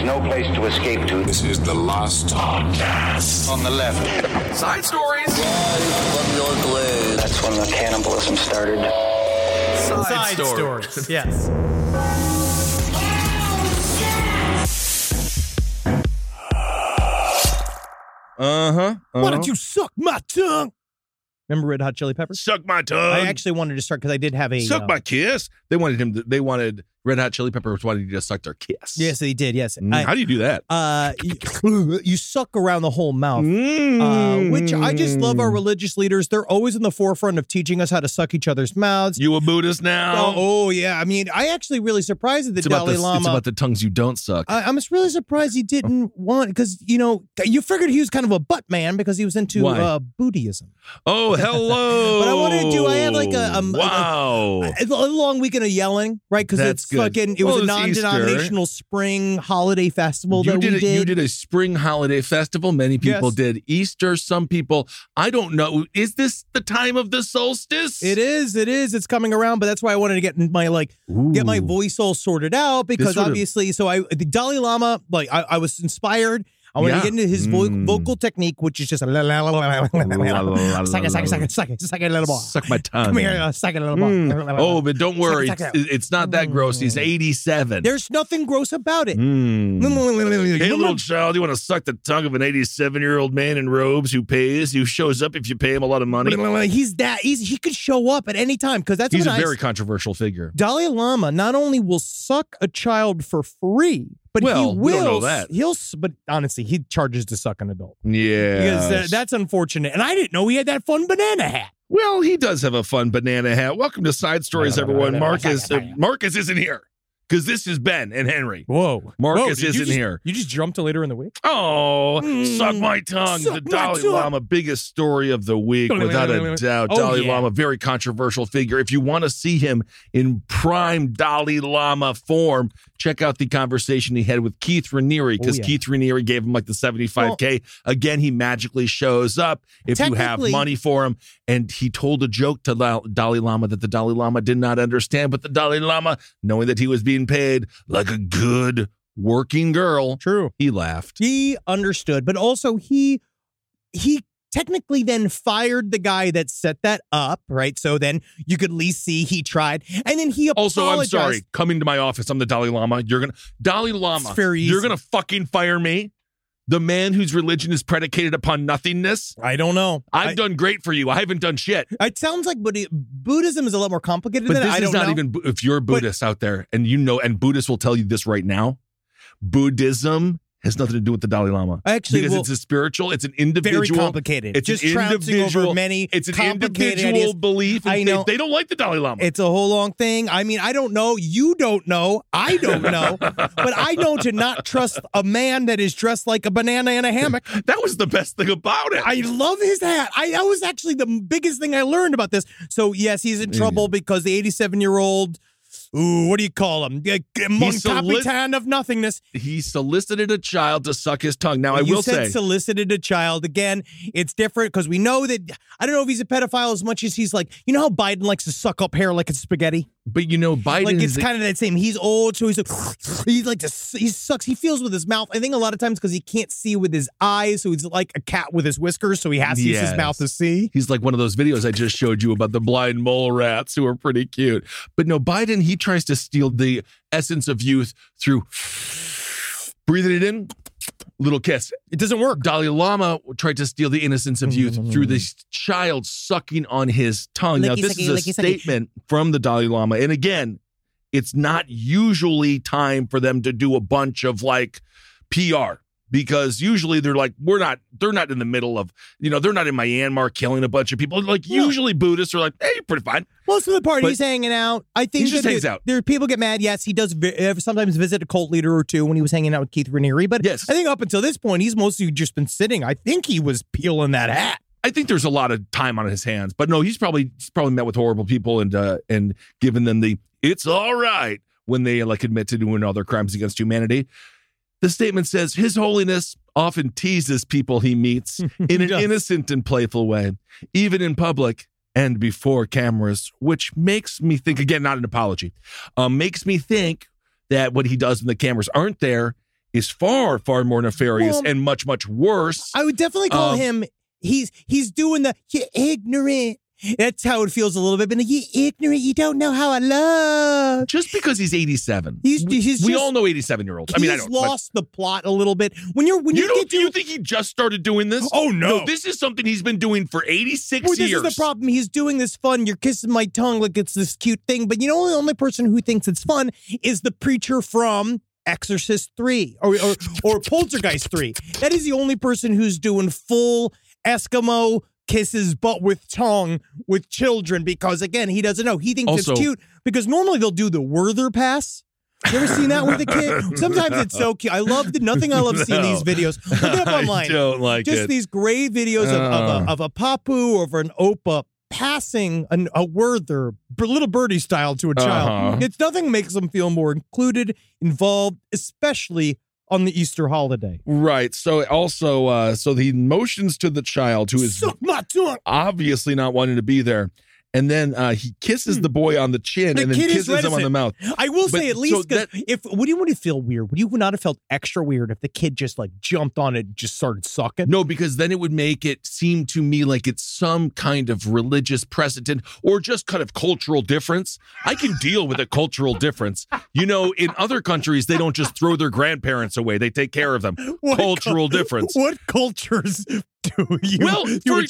is no place to escape to. This is the last podcast. On the left. Side stories. That's when the cannibalism started. Side stories. Yes. Uh-huh. Why don't you suck my tongue? Remember Red Hot Chili Peppers? Suck my tongue. I actually wanted to start because I did have a Suck my kiss. They wanted Red Hot Chili Peppers wanted to just suck their kiss. Yes, they did. Yes. How do you do that? You suck around the whole mouth, which I just love our religious leaders. They're always in the forefront of teaching us how to suck each other's mouths. You a Buddhist now? Oh yeah. I mean, I actually really surprised that the Dalai Lama. It's about the tongues you don't suck. I'm just really surprised he didn't want, because you figured he was kind of a butt man because he was into Buddhism. Oh, hello. But I wanted to do. I have like a long weekend of yelling, right? Because it's good. fucking. It was a non-denominational spring holiday festival that we did. You did a spring holiday festival. Many people did Easter. Some people, I don't know. Is this the time of the solstice? It is. It's coming around, but that's why I wanted to get my voice all sorted out, because obviously, the Dalai Lama, I was inspired. I want to get into his vocal technique, which is just suck it, little boy. Suck my tongue. Come here, suck it, little boy. Oh, but don't worry. It's not that gross. He's 87. There's nothing gross about it. Hey, little child, you want to suck the tongue of an 87-year-old man in robes who shows up if you pay him a lot of money? He could show up at any time, because that's he's a very controversial figure. Dalai Lama not only will suck a child for free, but he will. We don't know that. But honestly, he charges to suck an adult. Yeah. Because that's unfortunate. And I didn't know he had that fun banana hat. Well, he does have a fun banana hat. Welcome to Side Stories, everyone. Marcus isn't here, because this is Ben and Henry. Whoa. Marcus isn't here. You just jumped to later in the week? Oh, suck my tongue. The Dalai Lama, biggest story of the week, without a doubt. Dalai Lama, very controversial figure. If you want to see him in prime Dalai Lama form, check out the conversation he had with Keith Raniere, because Keith Raniere gave him like the $75K. Again, he magically shows up if you have money for him. And he told a joke to Dalai Lama that the Dalai Lama did not understand, but the Dalai Lama, knowing that he was being paid like a good working girl, he laughed. He understood, but also he technically then fired the guy that set that up, right? So then you could at least see he tried, and then he apologized. Also, I'm sorry, coming to my office, I'm the Dalai Lama. Dalai Lama, it's very easy. You're gonna fucking fire me? The man whose religion is predicated upon nothingness? I don't know. I've done great for you. I haven't done shit. It sounds like Buddhism is a lot more complicated than that. But this is not even, if you're a Buddhist out there, and and Buddhists will tell you this right now, Buddhism has nothing to do with the Dalai Lama. Because it's a spiritual, it's an individual. Very complicated. It's just trouncing over many It's an complicated individual ideas. belief. And they don't like the Dalai Lama. It's a whole long thing. I mean, I don't know. You don't know. I don't know. But I know to not trust a man that is dressed like a banana in a hammock. That was the best thing about it. I love his hat. That was actually the biggest thing I learned about this. So, yes, he's in trouble because the 87-year-old... Ooh, what do you call him? Capitan of nothingness. He solicited a child to suck his tongue. Now, I will say... solicited a child. Again, it's different because we know that... I don't know if he's a pedophile as much as he's like... You know how Biden likes to suck up hair like it's spaghetti? But Biden... Like, it's kind of that same. He's old, so he sucks. He feels with his mouth. I think a lot of times because he can't see with his eyes, so he's like a cat with his whiskers, so he has to use his mouth to see. He's like one of those videos I just showed you about the blind mole rats who are pretty cute. But no, Biden, he tries to steal the essence of youth through breathing it in, little kiss. It doesn't work. Dalai Lama tried to steal the innocence of youth through this child sucking on his tongue. Now, this is a statement from the Dalai Lama. And again, it's not usually time for them to do a bunch of PR. Because usually they're not in the middle of, they're not in Myanmar killing a bunch of people. Usually Buddhists are like, hey, you're pretty fine. Most of the part he's hanging out. I think he just hangs out. There people get mad. Yes, he does sometimes visit a cult leader or two when he was hanging out with Keith Raniere. But yes. I think up until this point, he's mostly just been sitting. I think he was peeling that hat. I think there's a lot of time on his hands. But no, he's probably met with horrible people and given them the, it's all right, when they admit to doing other crimes against humanity. The statement says, His Holiness often teases people he meets in an innocent and playful way, even in public and before cameras, which makes me think, again, not an apology, makes me think that what he does when the cameras aren't there is far, far more nefarious and much, much worse. I would definitely call him, he's doing the, you're ignorant. That's how it feels a little bit. But you're ignorant. You don't know how I love. Just because he's 87. We all know 87-years-olds. I mean, I don't. He's lost the plot a little bit. Do you think he just started doing this? Oh, no. This is something he's been doing for 86 years. This is the problem. He's doing this fun. You're kissing my tongue like it's this cute thing. But the only person who thinks it's fun is the preacher from Exorcist 3 or Poltergeist 3. That is the only person who's doing full Eskimo kisses but with tongue with children, because again, he doesn't know. He thinks it's cute because normally they'll do the Werther pass. You ever seen that with a kid? Sometimes it's so cute. I love nothing I love seeing these videos. Look it up online. I don't like Just these great videos of a papu or an opa passing a Werther, little birdie style, to a child. It's nothing makes them feel more included, involved, especially on the Easter holiday. Right. So also, so he motions to the child who is obviously not wanting to be there. And then he kisses the boy on the chin and then kisses him on the mouth. I will say, at least, would you feel weird? Would you not have felt extra weird if the kid just like jumped on it and just started sucking? No, because then it would make it seem to me like it's some kind of religious precedent or just kind of cultural difference. I can deal with a cultural difference. In other countries, they don't just throw their grandparents away. They take care of them. Cultural difference. What cultures do you? Well,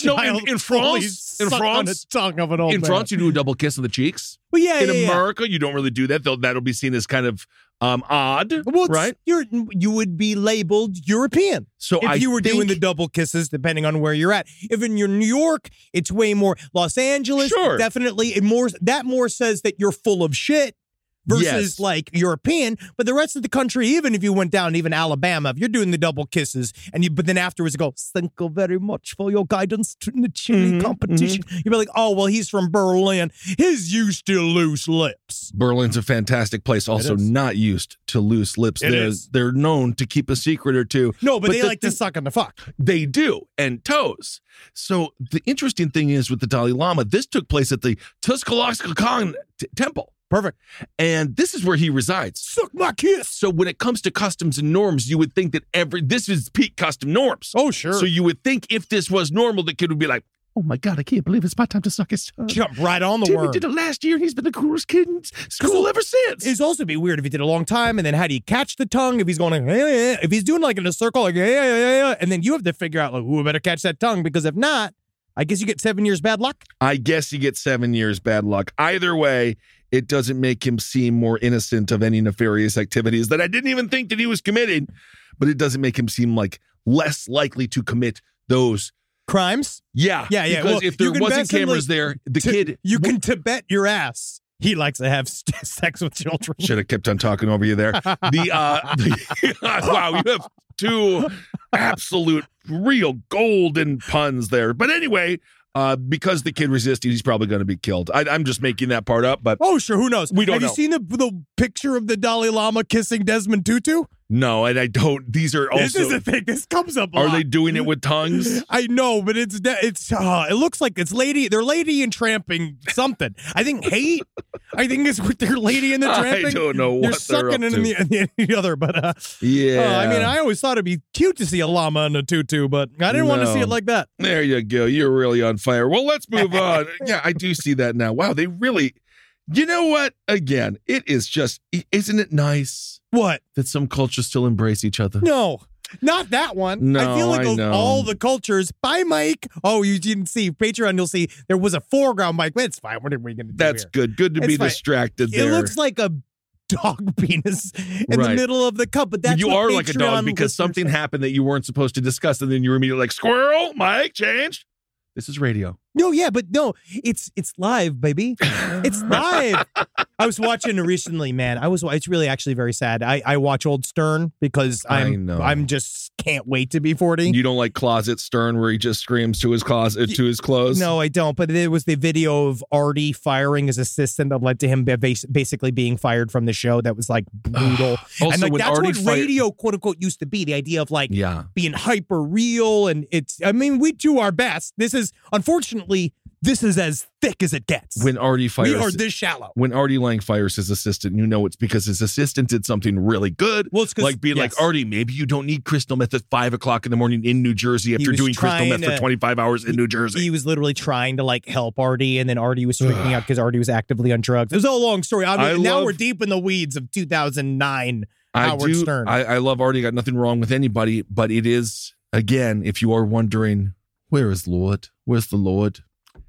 in France, on the tongue of an old man. France, you do a double kiss on the cheeks. Well, yeah. In America, you don't really do that. That'll be seen as kind of odd, right? You would be labeled European. So if you were doing the double kisses, depending on where you're at. If in New York, it's way more. Los Angeles, definitely. That more says that you're full of shit. Versus like European, but the rest of the country, even if you went down, even Alabama, if you're doing the double kisses, but then afterwards you go, thank you very much for your guidance in the chili competition. You'd be like, oh, well, he's from Berlin. His used to loose lips. Berlin's a fantastic place, also not used to loose lips. They're known to keep a secret or two. No, but they like to suck on the fuck. They do, and toes. So the interesting thing is with the Dalai Lama, this took place at the Tuskaloosa Temple. Perfect. And this is where he resides. Suck my kiss. So when it comes to customs and norms, you would think that this is peak custom norms. Oh, sure. So you would think if this was normal, the kid would be like, oh my God, I can't believe it's my time to suck his tongue. Jump right on the Timmy worm. did it last year and he's been the coolest kid in school ever since. It'd also be weird if he did a long time and then how do you catch the tongue? If he's going like, if he's doing like in a circle, like, and then you have to figure out like, who better catch that tongue? Because if not, I guess you get 7 years bad luck. I guess you get 7 years bad luck. Either way, it doesn't make him seem more innocent of any nefarious activities that I didn't even think that he was committing, but it doesn't make him seem like less likely to commit those crimes. Yeah. Because well, if there wasn't cameras there, kid. You can Tibet your ass. He likes to have sex with children. Should have kept on talking over you there. Wow, you have two absolute real golden puns there. But anyway, because the kid resisted, he's probably going to be killed. I'm just making that part up, but oh, sure, who knows? We don't know. Have you seen the picture of the Dalai Lama kissing Desmond Tutu? No, and I don't. These are also. This is the thing. This comes up a lot. Are they doing it with tongues? I know, but it looks like it's they're lady and tramping something. I think hate. I think it's with their lady and the tramping. I don't know what they're sucking in the other, but yeah. I mean, I always thought it'd be cute to see a llama in a tutu, but I didn't want to see it like that. There you go. You're really on fire. Well, let's move on. Yeah, I do see that now. Wow, they really. You know what? Again, it is just, isn't it nice? What? That some cultures still embrace each other. No, not that one. No, I feel like all the cultures. Bye, Mike. Oh, you didn't see Patreon. You'll see there was a foreground Mike. It's fine. What are we going to do? That's here? good. Good to be distracted there. It looks like a dog penis in the middle of the cup, but that's you what are Patreon like a dog because something happened that you weren't supposed to discuss, and then you were immediately like, squirrel, Mike, changed. This is radio. No, yeah, but no, it's live, baby. It's live. I was watching recently, man. It's really actually very sad. I watch old Stern because I'm just can't wait to be 40. You don't like Closet Stern where he just screams to his closet to his clothes? No, I don't. But it was the video of Artie firing his assistant that led to him basically being fired from the show. That was like brutal. Also, and like that's Artie what radio quote unquote used to be. The idea of like being hyper real, and we do our best. This is unfortunately this is as thick as it gets. When Artie fires, we are this shallow. When Artie Lang fires his assistant, you know it's because his assistant did something really good. Well, it's like being like, Artie, maybe you don't need crystal meth at 5 o'clock in the morning in New Jersey after doing crystal meth for 25 hours in New Jersey. He was literally trying to like help Artie, and then Artie was freaking out because Artie was actively on drugs. It was a long story. I mean, now we're deep in the weeds of 2009 Howard Stern. I love Artie. Got nothing wrong with anybody, but it is, again, if you are wondering, where is Lord? Where's the Lord?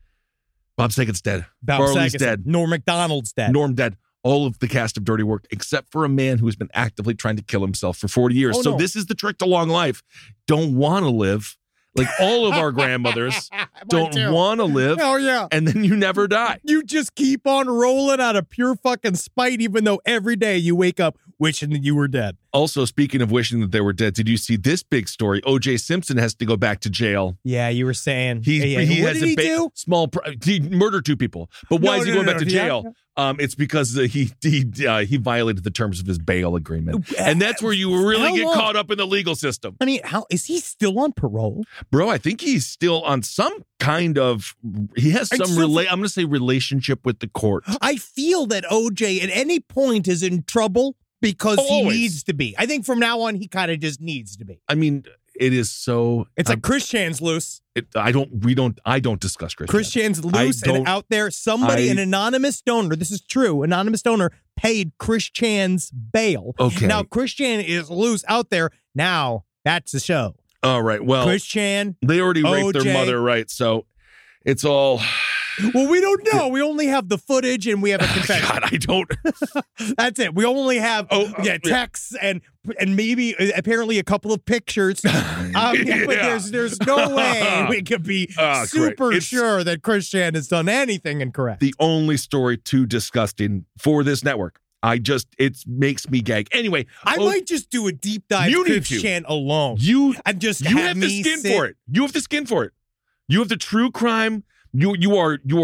Bob Saget's dead. Barley's dead. Norm Macdonald's dead. Norm dead. All of the cast of Dirty Work, except for a man who has been actively trying to kill himself for 40 years. So this is the trick to long life. Don't want to live. Like all of our grandmothers don't want to live. Oh, yeah. And then you never die. You just keep on rolling out of pure fucking spite, even though every day you wake up wishing that you were dead. Also, speaking of wishing that they were dead, did you see this big story? O.J. Simpson has to go back to jail. Yeah, you were saying. He what did he do? He murdered 2 people. But why is he going back to jail? Yeah. It's because he violated the terms of his bail agreement. And that's where you really get caught up in the legal system. I mean, how is he still on parole? Bro, I think he's still on some kind of, he has some, I'm going to say relationship with the court. I feel that OJ at any point is in trouble because he needs to be. I think from now on, he kind of just needs to be. I mean, it is so. It's like Chris Chan's loose. I don't discuss Chris. Chris Chan's loose and out there. An anonymous donor, this is true, anonymous donor paid Chris Chan's bail. Okay. Now, Chris Chan is loose out there. Now, that's the show. All right. Well, Chris Chan. They already raped their mother, right? So it's all. Well, we don't know. We only have the footage and we have a confession. God, I don't. That's it. We only have texts and maybe apparently a couple of pictures. But there's no way we could be super sure that Chris Chan has done anything incorrect. The only story too disgusting for this network. It makes me gag. Anyway, I might just do a deep dive Chris Chan alone. You have the skin for it. You have the skin for it. You have the true crime. You're born in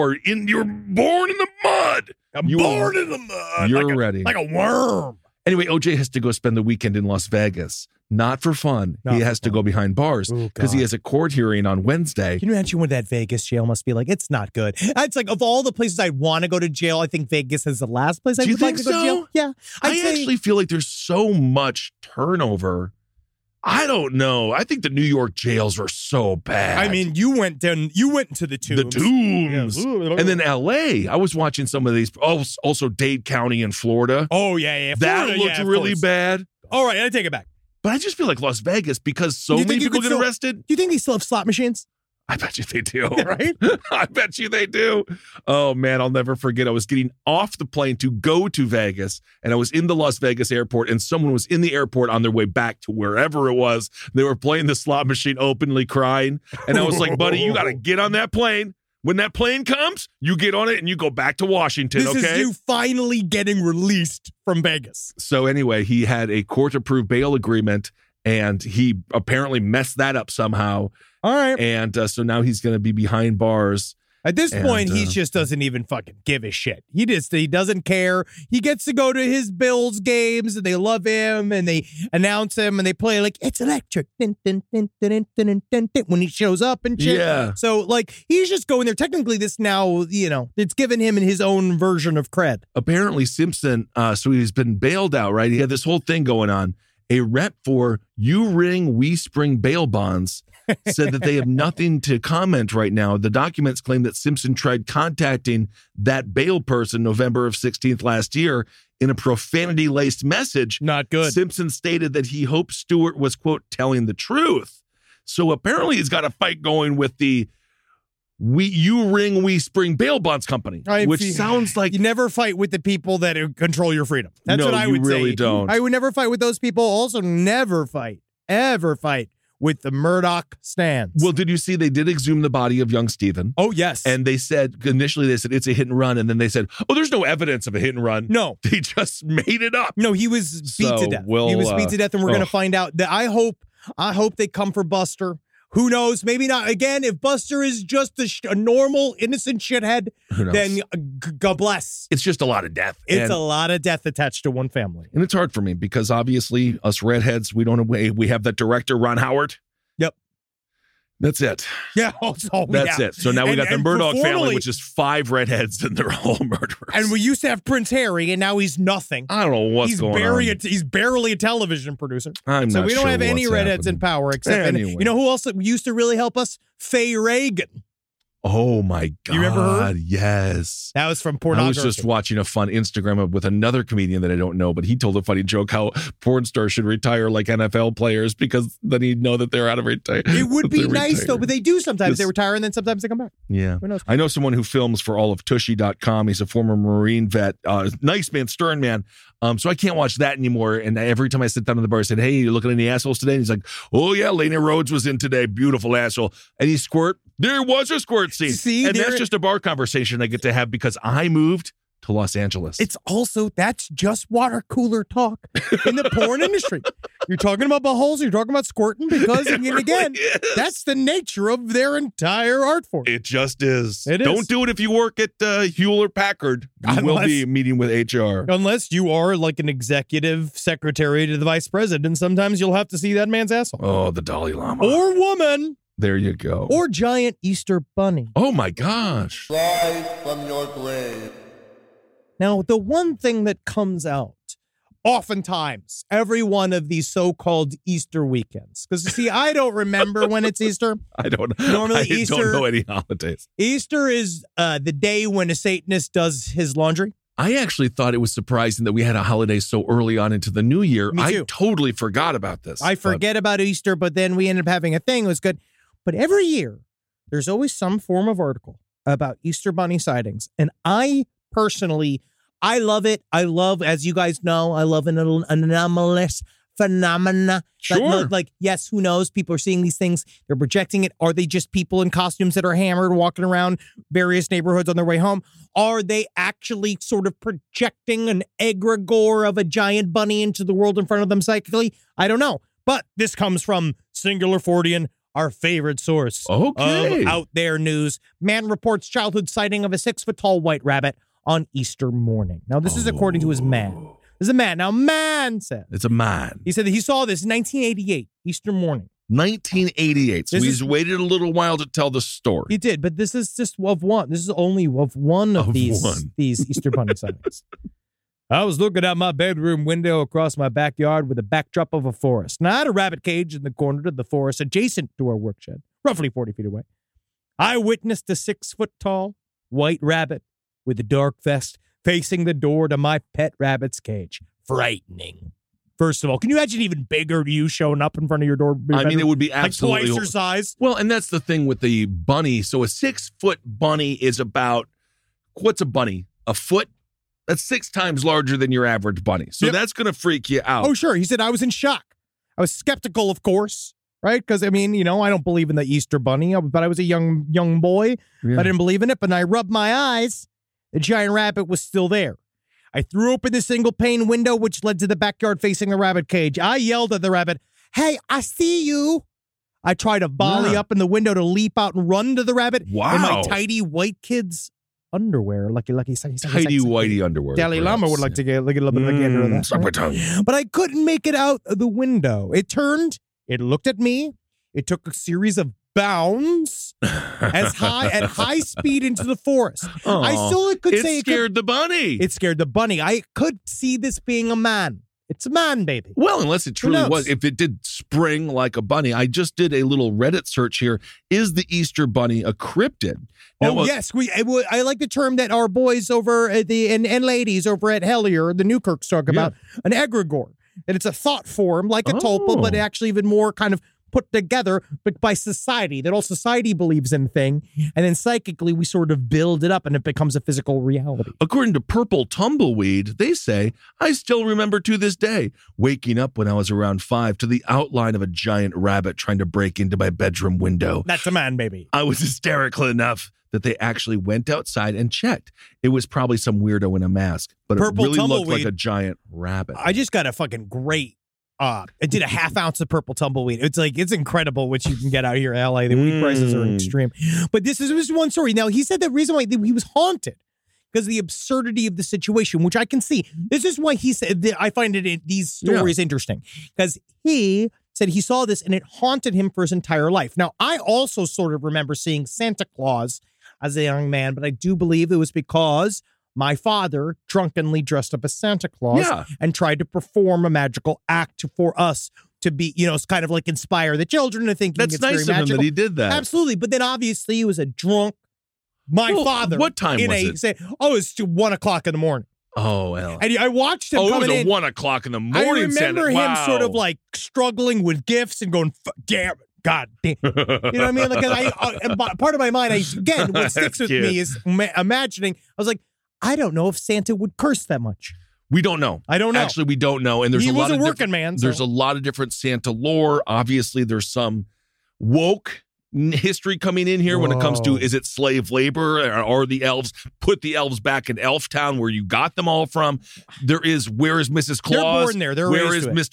the mud. Born in the mud. You're ready. Like a worm. Anyway, OJ has to go spend the weekend in Las Vegas. Not for fun. He has to go behind bars because he has a court hearing on Wednesday. Can you imagine what that Vegas jail must be like? It's not good. It's like of all the places I'd want to go to jail, I think Vegas is the last place I would like to go to jail. Yeah. I actually feel like there's so much turnover. I don't know. I think the New York jails are so bad. I mean, you went into the Tombs. The Tombs. Yeah. And then L.A. I was watching some of these. Also Dade County in Florida. Oh, yeah. That looked really bad. All right, I take it back. But I just feel like Las Vegas, because so many people get arrested. Do you think they still have slot machines? I bet you they do. Right? I bet you they do. Oh, man, I'll never forget. I was getting off the plane to go to Vegas, and I was in the Las Vegas airport, and someone was in the airport on their way back to wherever it was. They were playing the slot machine, openly crying. And I was like, buddy, you got to get on that plane. When that plane comes, you get on it and you go back to Washington, This is you finally getting released from Vegas. So anyway, he had a court-approved bail agreement, and he apparently messed that up somehow. All right. And so now he's going to be behind bars. At this point, he just doesn't even fucking give a shit. He doesn't care. He gets to go to his Bills games, and they love him, and they announce him, and they play like, it's electric. Dun, dun, dun, dun, dun, dun, dun, when he shows up and shit. Yeah. So, like, he's just going there. Technically, this now, it's given him his own version of cred. Apparently, Simpson, so he's been bailed out, right? He had this whole thing going on. A rep for You Ring, We Spring bail bonds said that they have nothing to comment right now. The documents claim that Simpson tried contacting that bail person November of 16th last year in a profanity-laced message. Not good. Simpson stated that he hoped Stewart was, quote, telling the truth. So apparently he's got a fight going with the You Ring, We Spring bail bonds company, which sounds like you never fight with the people that control your freedom. That's what I would say. No, you really don't. I would never fight with those people. Also, never ever fight with the Murdoch stands. Well, did you see they did exhume the body of young Stephen? Oh, yes. And they said, initially it's a hit and run. And then they said, there's no evidence of a hit and run. No. They just made it up. No, he was beat to death. He was beat to death, and we're going to find out. That I hope they come for Buster. Who knows? Maybe not. Again, if Buster is just a normal, innocent shithead, then God bless. It's just a lot of death. It's a lot of death attached to one family. And it's hard for me because obviously us redheads, we have that director, Ron Howard. Yep. That's it. Yeah. That's it. So now we got the Murdoch family, which is 5 redheads, and they're all murderers. And we used to have Prince Harry, and now he's nothing. I don't know what's going on. He's barely a television producer. So we don't have any redheads in power except anyway. You know who else used to really help us? Faye Reagan. Oh my God. You remember her? Yes. That was from pornography. I was just watching a fun Instagram with another comedian that I don't know, but he told a funny joke how porn stars should retire like NFL players because then he'd know that they're out of retire. It would be nice though, but they do sometimes. They retire and then sometimes they come back. Yeah. Who knows? I know someone who films for all of Tushy.com. He's a former Marine vet. Nice man, stern man. So I can't watch that anymore. And every time I sit down in the bar, I said, hey, you looking at any assholes today? And he's like, oh yeah, Lena Rhodes was in today. Beautiful asshole. And he squirt. There was a squirt scene. See, and that's just a bar conversation I get to have because I moved to Los Angeles. That's just water cooler talk in the porn industry. You're talking about buttholes, you're talking about squirting because, again, that's the nature of their entire art form. It just is. Don't do it if you work at Hewlett Packard. You will be meeting with HR. Unless you are like an executive secretary to the vice president, sometimes you'll have to see that man's asshole. Oh, the Dalai Lama. Or woman. There you go. Or giant Easter bunny. Oh my gosh. Rise from your grave. Now, the one thing that comes out oftentimes, every one of these so-called Easter weekends, because you see, I don't remember when it's Easter. I don't know. Normally, I don't know any holidays. Easter is the day when a Satanist does his laundry. I actually thought it was surprising that we had a holiday so early on into the new year. Me too. I totally forgot about this. I forget about Easter, but then we ended up having a thing. It was good. But every year, there's always some form of article about Easter bunny sightings. And I personally, I love it. I love, as you guys know, I love an anomalous phenomena. Sure. Like, yes, who knows? People are seeing these things. They're projecting it. Are they just people in costumes that are hammered walking around various neighborhoods on their way home? Are they actually sort of projecting an egregore of a giant bunny into the world in front of them psychically? I don't know. But this comes from Singular Fortean, our favorite source of out there news. Man reports childhood sighting of a 6-foot-tall white rabbit on Easter morning. Now, this is according to his man. This is a man. Now, man said. It's a man. He said that he saw this in 1988, Easter morning. 1988. So he's waited a little while to tell the story. He did, but this is just of one. This is only of one of these Easter bunny sightings. I was looking out my bedroom window across my backyard with a backdrop of a forest. Now, I had a rabbit cage in the corner of the forest adjacent to our work shed, roughly 40 feet away. I witnessed a 6-foot-tall white rabbit with a dark vest facing the door to my pet rabbit's cage. Frightening. First of all, can you imagine even bigger you showing up in front of your door? I mean, it would be absolutely like twice your size. Well, and that's the thing with the bunny. So a 6-foot bunny is about, what's a bunny? A foot? That's 6 times larger than your average bunny. So that's going to freak you out. Oh, sure. He said, I was in shock. I was skeptical, of course, right? Because, I mean, I don't believe in the Easter bunny, but I was a young boy. Yeah. I didn't believe in it, but when I rubbed my eyes, the giant rabbit was still there. I threw open the single pane window, which led to the backyard facing the rabbit cage. I yelled at the rabbit, hey, I see you. I tried to volley up in the window to leap out and run to the rabbit in my tidy white kid's underwear. Lucky. Tidy whitey underwear. Dalai Lama would like to get a little bit of a gander of that. Suck my tongue. But I couldn't make it out of the window. It turned, it looked at me. It took a series of bounds at high speed into the forest. Oh, I still could say it scared the bunny. It scared the bunny. I could see this being a man. It's a man, baby. Well, unless it truly was. If it did spring like a bunny. I just did a little Reddit search here. Is the Easter bunny a cryptid? Now, yes. I like the term that our boys over at and ladies over at Hellier, the Newkirks, talk about, an egregore. That it's a thought form like a tulpa, but actually even more kind of put together, but by society, that all society believes in thing, and then psychically we sort of build it up and it becomes a physical reality. According to Purple Tumbleweed, they say, I still remember to this day waking up when I was around 5 to the outline of a giant rabbit trying to break into my bedroom window. That's a man, baby. I was hysterical enough that they actually went outside and checked. It was probably some weirdo in a mask, but Purple it really looked like a giant rabbit. I just got a fucking great I did a half ounce of Purple Tumbleweed. It's incredible what you can get out here in LA. The weed prices are extreme. But this is one story. Now, he said the reason why he was haunted because of the absurdity of the situation, which I can see. This is why he said that I find these stories interesting because he said he saw this and it haunted him for his entire life. Now, I also sort of remember seeing Santa Claus as a young man, but I do believe it was because my father drunkenly dressed up as Santa Claus and tried to perform a magical act for us to be, it's kind of like inspire the children to think that's it's nice very of him magical. that he did that. Absolutely. But then obviously he was a drunk. My father. What time was it? It's 1:00 in the morning. Oh, well. And I watched him coming in. It was 1:00 in the morning. I remember him sort of like struggling with gifts and going, damn it. God damn. You know what I mean? Like, part of my mind, again, what sticks with me is imagining, I was like, I don't know if Santa would curse that much. We don't know. I don't know. Actually, we don't know. And there's he a lot was of a working man. So. There's a lot of different Santa lore. Obviously, there's some woke history coming in here when it comes to, is it slave labor or the elves? Put the elves back in Elf Town where you got them all from. Where is Mrs. Claus? They're born there. They're where is raised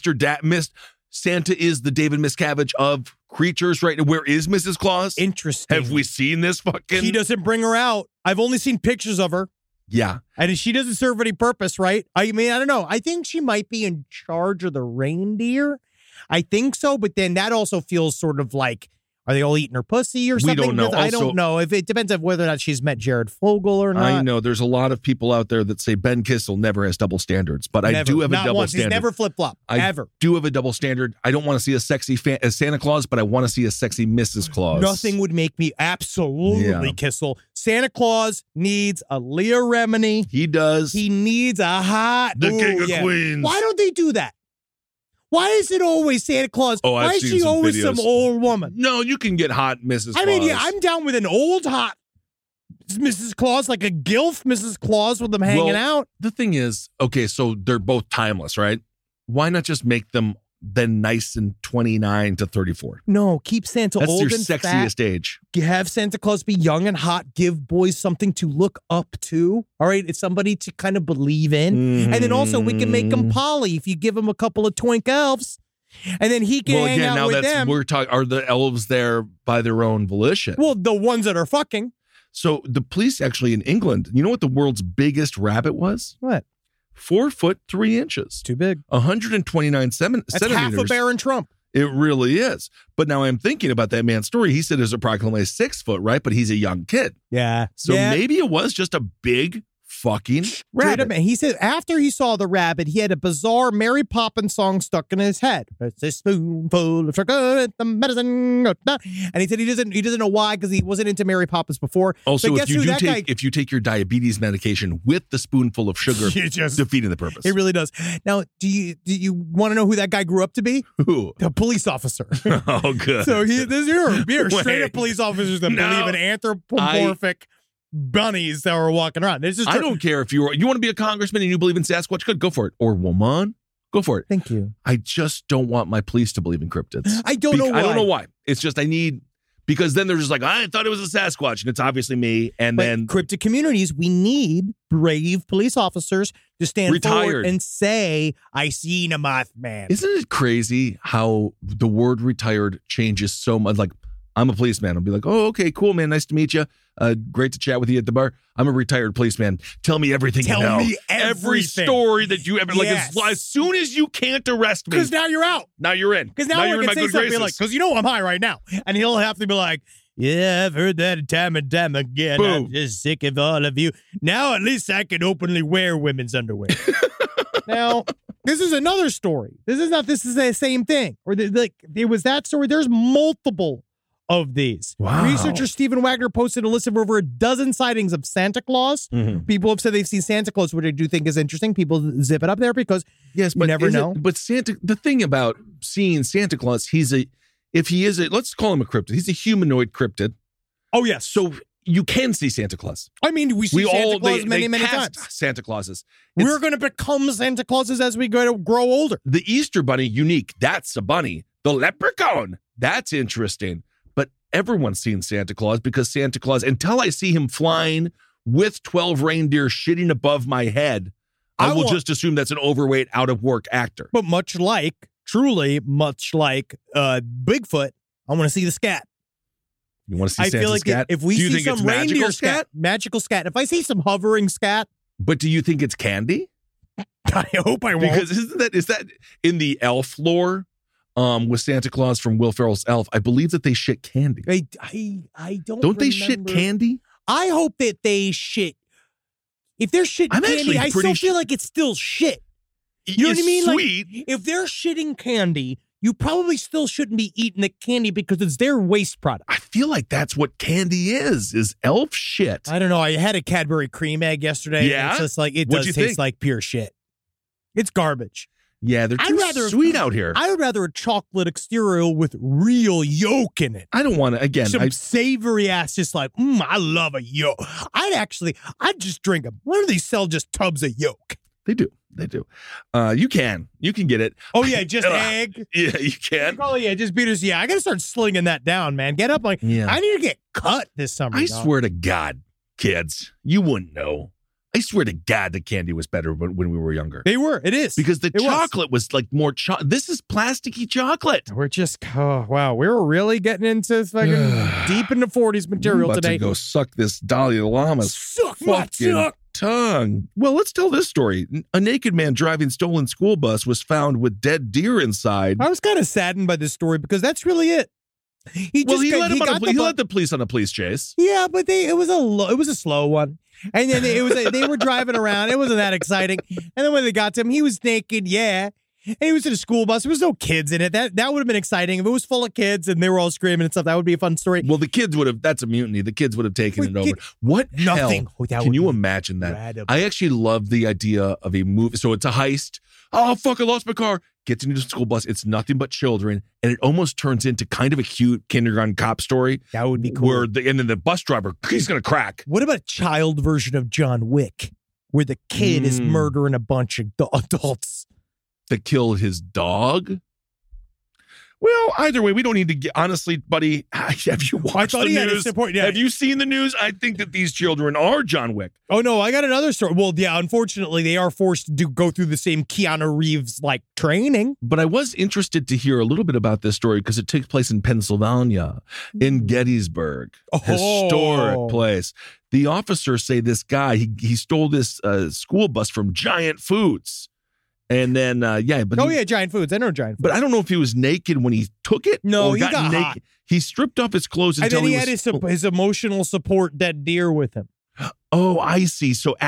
Mr. Santa is the David Miscavige of creatures, right? Where is Mrs. Claus? Interesting. Have we seen this fucking? He doesn't bring her out. I've only seen pictures of her. Yeah. And she doesn't serve any purpose, right? I mean, I don't know. I think she might be in charge of the reindeer. I think so. But then that also feels sort of like, are they all eating her pussy or something? We don't know. I don't know. If it depends on whether or not she's met Jared Fogle or not. I know. There's a lot of people out there that say Ben Kissel never has double standards, but I do have a double standard. He's never flip-flop, ever. I do have a double standard. I don't want to see a sexy Santa Claus, but I want to see a sexy Mrs. Claus. Nothing would make me absolutely Kissel. Santa Claus needs a Leah Remini. He does. He needs a hot... The King of Queens. Why don't they do that? Why is it always Santa Claus? Oh, Why is she always some old woman? No, you can get hot Mrs. Claus. I mean, yeah, I'm down with an old hot Mrs. Claus, like a gilf Mrs. Claus with them hanging out. The thing is, okay, so they're both timeless, right? Why not just make them then nice and 29 to 34? No, keep Santa That's old your and sexiest fat. age. Have Santa Claus be young and hot. Give boys something to look up to. All right, it's somebody to kind of believe in. And then also we can make him Polly if you give him a couple of twink elves. And then he can hang out with them. We're talking. Are the elves there by their own volition? Well, the ones that are fucking. So the police actually in England, you know what the world's biggest rabbit was? What? 4 foot 3 inches. Too big. 129 centimeters. That's half a Baron Trump. It really is. But now I'm thinking about that man's story. He said it was approximately 6 foot, right? But he's a young kid. Yeah. So maybe it was just a big fucking rabbit. He said after he saw the rabbit, he had a bizarre Mary Poppins song stuck in his head. It's a spoonful of sugar at the medicine. And he said he doesn't know why, because he wasn't into Mary Poppins before. Also, if you take your diabetes medication with the spoonful of sugar, just defeating the purpose. It really does. Now, do you want to know who that guy grew up to be? Who? The police officer. Oh, good. So you're straight up police officers that believe in anthropomorphic bunnies that were walking around. I don't care if you want to be a congressman and you believe in Sasquatch. Good, go for it. Or woman, go for it. Thank you. I just don't want my police to believe in cryptids. I don't know why. I don't know why. It's just because then they're just like, I thought it was a Sasquatch, and it's obviously me. And then cryptid communities, we need brave police officers to stand forward and say, I seen a Mothman. Isn't it crazy how the word retired changes so much? Like, I'm a policeman. I'll be like, oh, okay, cool, man. Nice to meet you. Great to chat with you at the bar. I'm a retired policeman. Tell me everything you know. Tell me every story that you ever, as soon as you can't arrest me. Because now you're out. Now you're in. Because now you're I in can my say good something graces. like, because you know I'm high right now. And he'll have to be like, yeah, I've heard that time and time again. Boom. I'm just sick of all of you. Now at least I can openly wear women's underwear. Now, this is another story. This is the same thing. Or there was that story. There's multiple of these. Wow. Researcher Stephen Wagner posted a list of over a dozen sightings of Santa Claus. Mm-hmm. People have said they've seen Santa Claus, which I do think is interesting. People zip it up there because you never know. But the thing about seeing Santa Claus, let's call him a cryptid. He's a humanoid cryptid. Oh, yes. So you can see Santa Claus. I mean, we see Santa Claus many times. Santa Clauses. We're going to become Santa Clauses as we grow older. The Easter Bunny, unique. That's a bunny. The leprechaun, that's interesting. But everyone's seen Santa Claus because Santa Claus, until I see him flying with 12 reindeer shitting above my head, I will just assume that's an overweight, out of work actor. But much like Bigfoot, I want to see the scat. You want to see Santa's feel like scat? If we see some reindeer scat, magical scat, if I see some hovering scat. But do you think it's candy? I hope I won't. Because is that in the elf lore? with Santa Claus from Will Ferrell's Elf. I believe that they shit candy. I Don't they shit candy? I hope that they shit. If they're shitting candy, I still feel like it's still shit. You know what I mean? Sweet. Like, if they're shitting candy, you probably still shouldn't be eating the candy because it's their waste product. I feel like that's what candy is elf shit. I don't know. I had a Cadbury cream egg yesterday. Yeah? It's just like, it does taste like pure shit. It's garbage. Yeah, they're too sweet out here. I would rather a chocolate exterior with real yolk in it. I don't want to, again. Some savory ass, just like, I love a yolk. I'd just drink them. Where do they sell just tubs of yolk? They do. You can get it. Oh, yeah, just egg. Yeah, you can. Oh, yeah, just beaters. Yeah, I got to start slinging that down, man. Get up. I need to get cut this summer. I swear to God, kids, you wouldn't know. I swear to God, the candy was better when we were younger. They were. It is. Because the chocolate was like more chocolate. This is plasticky chocolate. We're just, wow. We're really getting into fucking deep into 40s material today. To go suck this Dalai Lama's fucking tongue. Well, let's tell this story. A naked man driving stolen school bus was found with dead deer inside. I was kind of saddened by this story because that's really it. He let the police on a police chase. Yeah, but it was a slow one. And then they were driving around. It wasn't that exciting. And then when they got to him, he was naked. Yeah. And he was in a school bus. There was no kids in it. That would have been exciting. If it was full of kids and they were all screaming and stuff, that would be a fun story. Well, the kids would have, that's a mutiny. The kids would have taken it over. What nothing. hell? Can you imagine that? Radical. I actually love the idea of a movie. So it's a heist. Oh, fuck, I lost my car. Gets into the school bus. It's nothing but children. And it almost turns into kind of a cute kindergarten cop story. That would be cool. And then the bus driver, he's going to crack. What about a child version of John Wick where the kid is murdering a bunch of adults? That killed his dog? Well, either way, we don't need to get, honestly, buddy, have you watched the news? Have you seen the news? I think that these children are John Wick. Oh, no, I got another story. Well, yeah, unfortunately, they are forced to go through the same Keanu Reeves-like training. But I was interested to hear a little bit about this story because it takes place in Pennsylvania, in Gettysburg, historic place. The officers say this guy, he stole this school bus from Giant Foods. And then, Giant Foods. I know Giant Foods. But I don't know if he was naked when he took it. No, he got naked. Hot. He stripped off his clothes until he had his emotional support dead deer with him. Oh, I see. So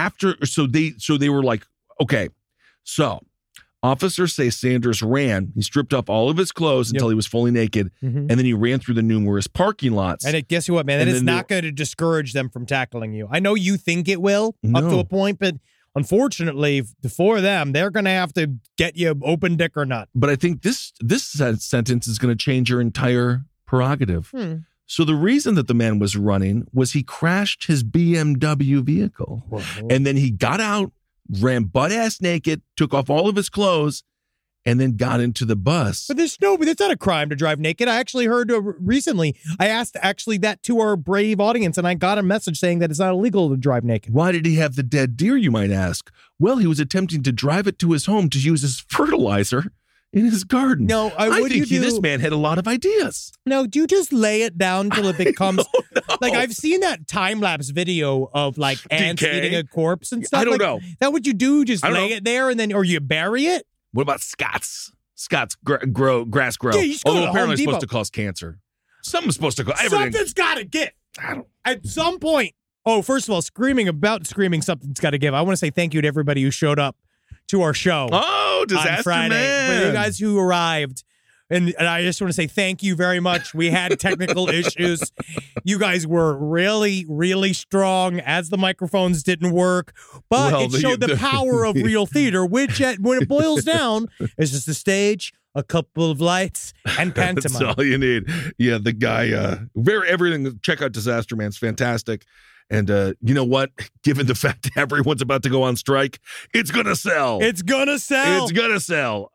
they were like, okay. So officers say Sanders ran. He stripped off all of his clothes until he was fully naked, and then he ran through the numerous parking lots. And guess what, man? That is not going to discourage them from tackling you. I know you think it will up to a point, but unfortunately, for them, they're going to have to get you open dick or not. But I think this sentence is going to change your entire prerogative. So the reason that the man was running was he crashed his BMW vehicle. And then he got out, ran butt-ass naked, took off all of his clothes, and then got into the bus. But that's not a crime to drive naked. I actually heard recently, I asked that to our brave audience, and I got a message saying that it's not illegal to drive naked. Why did he have the dead deer, you might ask? Well, he was attempting to drive it to his home to use as fertilizer in his garden. No, this man had a lot of ideas. No, do you just lay it down till it becomes no. Like I've seen that time-lapse video of like ants eating a corpse and stuff. I don't know. That what you do? Just lay it there and then, or you bury it? What about Scott's? Scott's grass grow. Yeah, although apparently it's supposed to cause cancer. Something's supposed to cause everything. Something's got to give. At some point. Oh, first of all, screaming, something's got to give. I want to say thank you to everybody who showed up to our show. Oh, Disaster on Friday. Man. For you guys who arrived. And I just want to say thank you very much. We had technical issues. You guys were really, really strong as the microphones didn't work. But it showed the power of real theater, which when it boils down is just a stage, a couple of lights, and pantomime. That's all you need. Yeah, the guy, everything. Check out Disaster Man's fantastic. And you know what? Given the fact that everyone's about to go on strike, it's going to sell. It's going to sell. It's going to sell.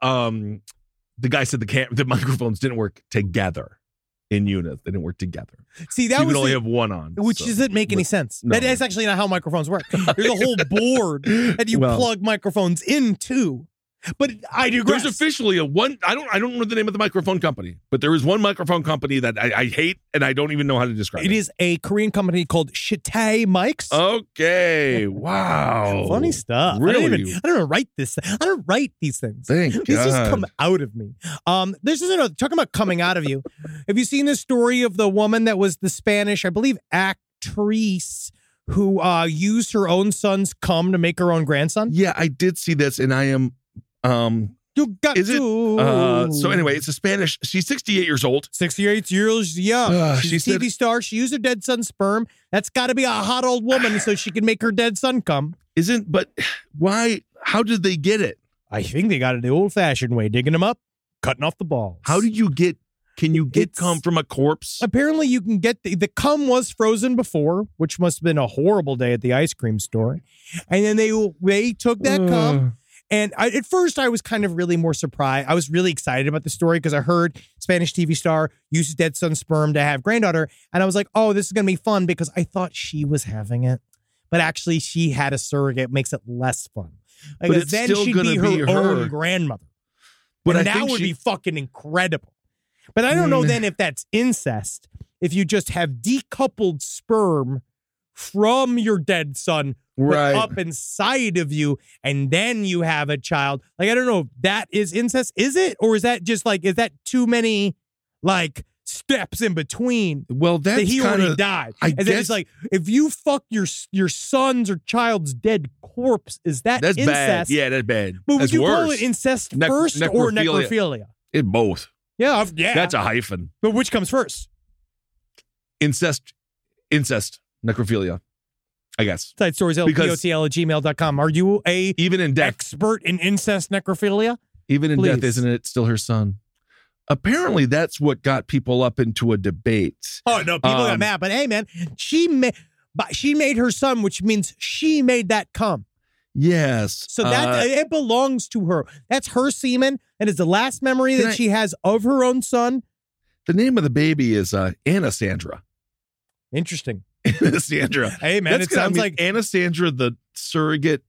The guy said the microphones didn't work together in units. They didn't work together. See, that so you could only have one on. Which doesn't make any sense. No. That is actually not how microphones work. There's a whole board that you plug microphones into. But I digress. There's officially I don't know the name of the microphone company, but there is one microphone company that I hate and I don't even know how to describe it. It is a Korean company called Shitay Mics. Okay. Wow. Funny stuff. Really? I don't even write this. I don't write these things. Thank These God. just come out of me. This isn't talking about coming out of you. Have you seen the story of the woman that was the Spanish, I believe, actress who used her own son's cum to make her own grandson? Yeah, I did see this, and I am. You got Is it? to. So anyway, it's a Spanish. She's 68 years old. 68 years young. She's a TV star. She used her dead son's sperm. That's got to be a hot old woman so she can make her dead son come. But why? How did they get it? I think they got it the old-fashioned way, digging them up, cutting off the balls. How did you get? Can you get cum from a corpse? Apparently, you can get the cum was frozen before, which must have been a horrible day at the ice cream store, and then they took that cum. And at first, I was kind of really more surprised. I was really excited about the story because I heard Spanish TV star uses dead son's sperm to have granddaughter. And I was like, oh, this is going to be fun because I thought she was having it. But actually, she had a surrogate. Makes it less fun. Because then she'd be her own grandmother. But and that would be fucking incredible. But I don't know then if that's incest. If you just have decoupled sperm from your dead son up inside of you, and then you have a child. Like, I don't know if that is incest. Is it? Or is that just like, is that too many like steps in between? Well, that's that he already died. I guess it's like, if you fuck your son's or child's dead corpse, is that's incest? Bad. Yeah, that's bad. But that's would you worse. call it incest first or necrophilia? It both. Yeah. That's a hyphen. But which comes first? Incest, necrophilia, I guess. Side stories, LPOTL@gmail.com. Are you even in death expert in incest necrophilia? Even in death, isn't it still her son? Apparently, that's what got people up into a debate. Oh no, people got mad. But hey, man, she made her son, which means she made that cum. Yes. So that it belongs to her. That's her semen. That is the last memory that she has of her own son. The name of the baby is Anna Sandra. Interesting. Anna Sandra. Hey, man, it sounds like Anna Sandra, the surrogate.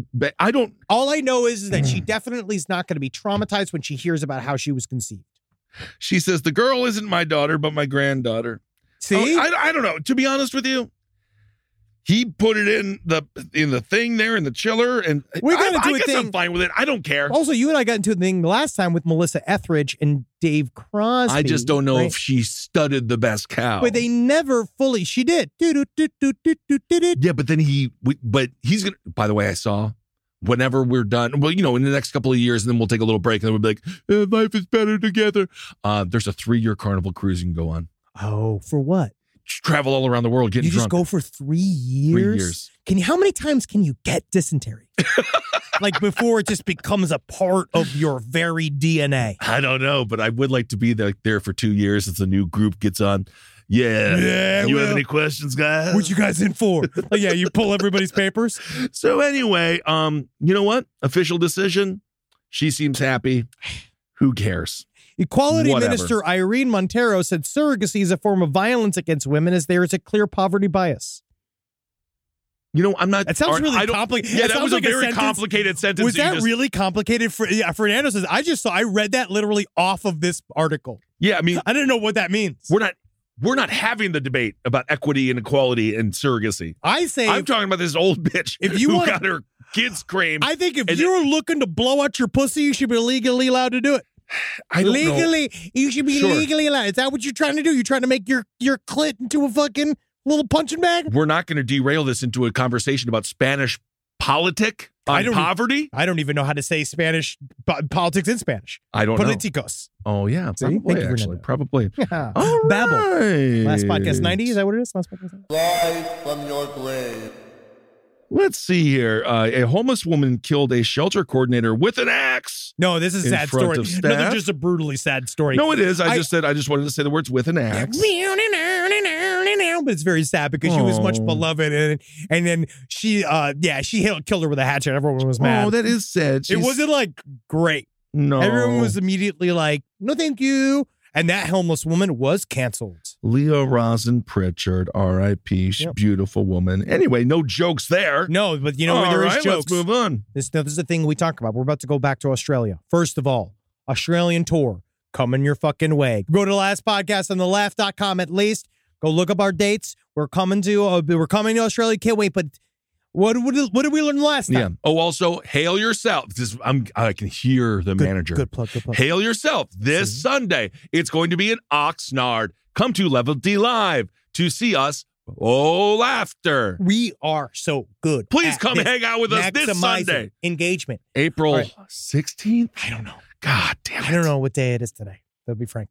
All I know is that she definitely is not going to be traumatized when she hears about how she was conceived. She says, the girl isn't my daughter, but my granddaughter. See? I don't know. To be honest with you, he put it in the thing there in the chiller, and I guess I'm fine with it. I don't care. Also, you and I got into a thing last time with Melissa Etheridge and Dave Crosby. I just don't know if she studded the best cow. But they never fully. She did. Yeah, but then he's gonna. By the way, I saw whenever we're done. Well, in the next couple of years, and then we'll take a little break, and then we'll be like, life is better together. There's a 3-year Carnival cruise you can go on. Oh, for what? Travel all around the world, getting drunk. You just go for 3 years? 3 years. How many times can you get dysentery? Like before it just becomes a part of your very DNA. I don't know, but I would like to be there for 2 years as the new group gets on. Yeah. You have any questions, guys? What you guys in for? You pull everybody's papers. So anyway, you know what? Official decision. She seems happy. Who cares? Equality Minister Irene Montero said surrogacy is a form of violence against women as there is a clear poverty bias. I'm not. It sounds really complicated. Yeah, that was a very complicated sentence. Was that really complicated? Fernando says, I read that literally off of this article. Yeah, I mean, I didn't know what that means. We're not having the debate about equity and equality and surrogacy. I'm talking about this old bitch who got her kids creamed. I think if you're looking to blow out your pussy, you should be legally allowed to do it. I don't know. You should be legally allowed. Is that what you're trying to do? You're trying to make your clit into a fucking little punching bag? We're not going to derail this into a conversation about Spanish politic on poverty. I don't even know how to say Spanish politics in Spanish. I don't Politicos. know. Oh, yeah. Probably, actually. Probably. Yeah. All right. Babble. Last podcast 90. Is that what it is? Last podcast 90? Live from your grave. Let's see here. A homeless woman killed a shelter coordinator with an axe. No, this is a sad story. No, this is just a brutally sad story. No, it is. I just wanted to say the words with an axe. But it's very sad because she was much beloved, and then she killed her with a hatchet. Everyone was mad. Oh, that is sad. It wasn't like great. No, everyone was immediately like, "No, thank you." And that homeless woman was canceled. Leah Rosin Pritchard, R.I.P. She's a beautiful woman. Anyway, no jokes there. No, but you know where there is jokes. Let's move on. This is the thing we talk about. We're about to go back to Australia. First of all, Australian tour coming your fucking way. Go to the last podcast on theleft.com at least. Go look up our dates. We're coming to Australia. Can't wait. But what did we learn last time? Yeah. Oh, also, hail yourself. I can hear the manager. Good plug. Hail yourself this Sunday. It's going to be in Oxnard. Come to Level D Live to see us. Oh, laughter. We are so good. Please come hang out with us this Sunday. Engagement. April 16th? I don't know. God damn it. I don't know what day it is today. To be frank.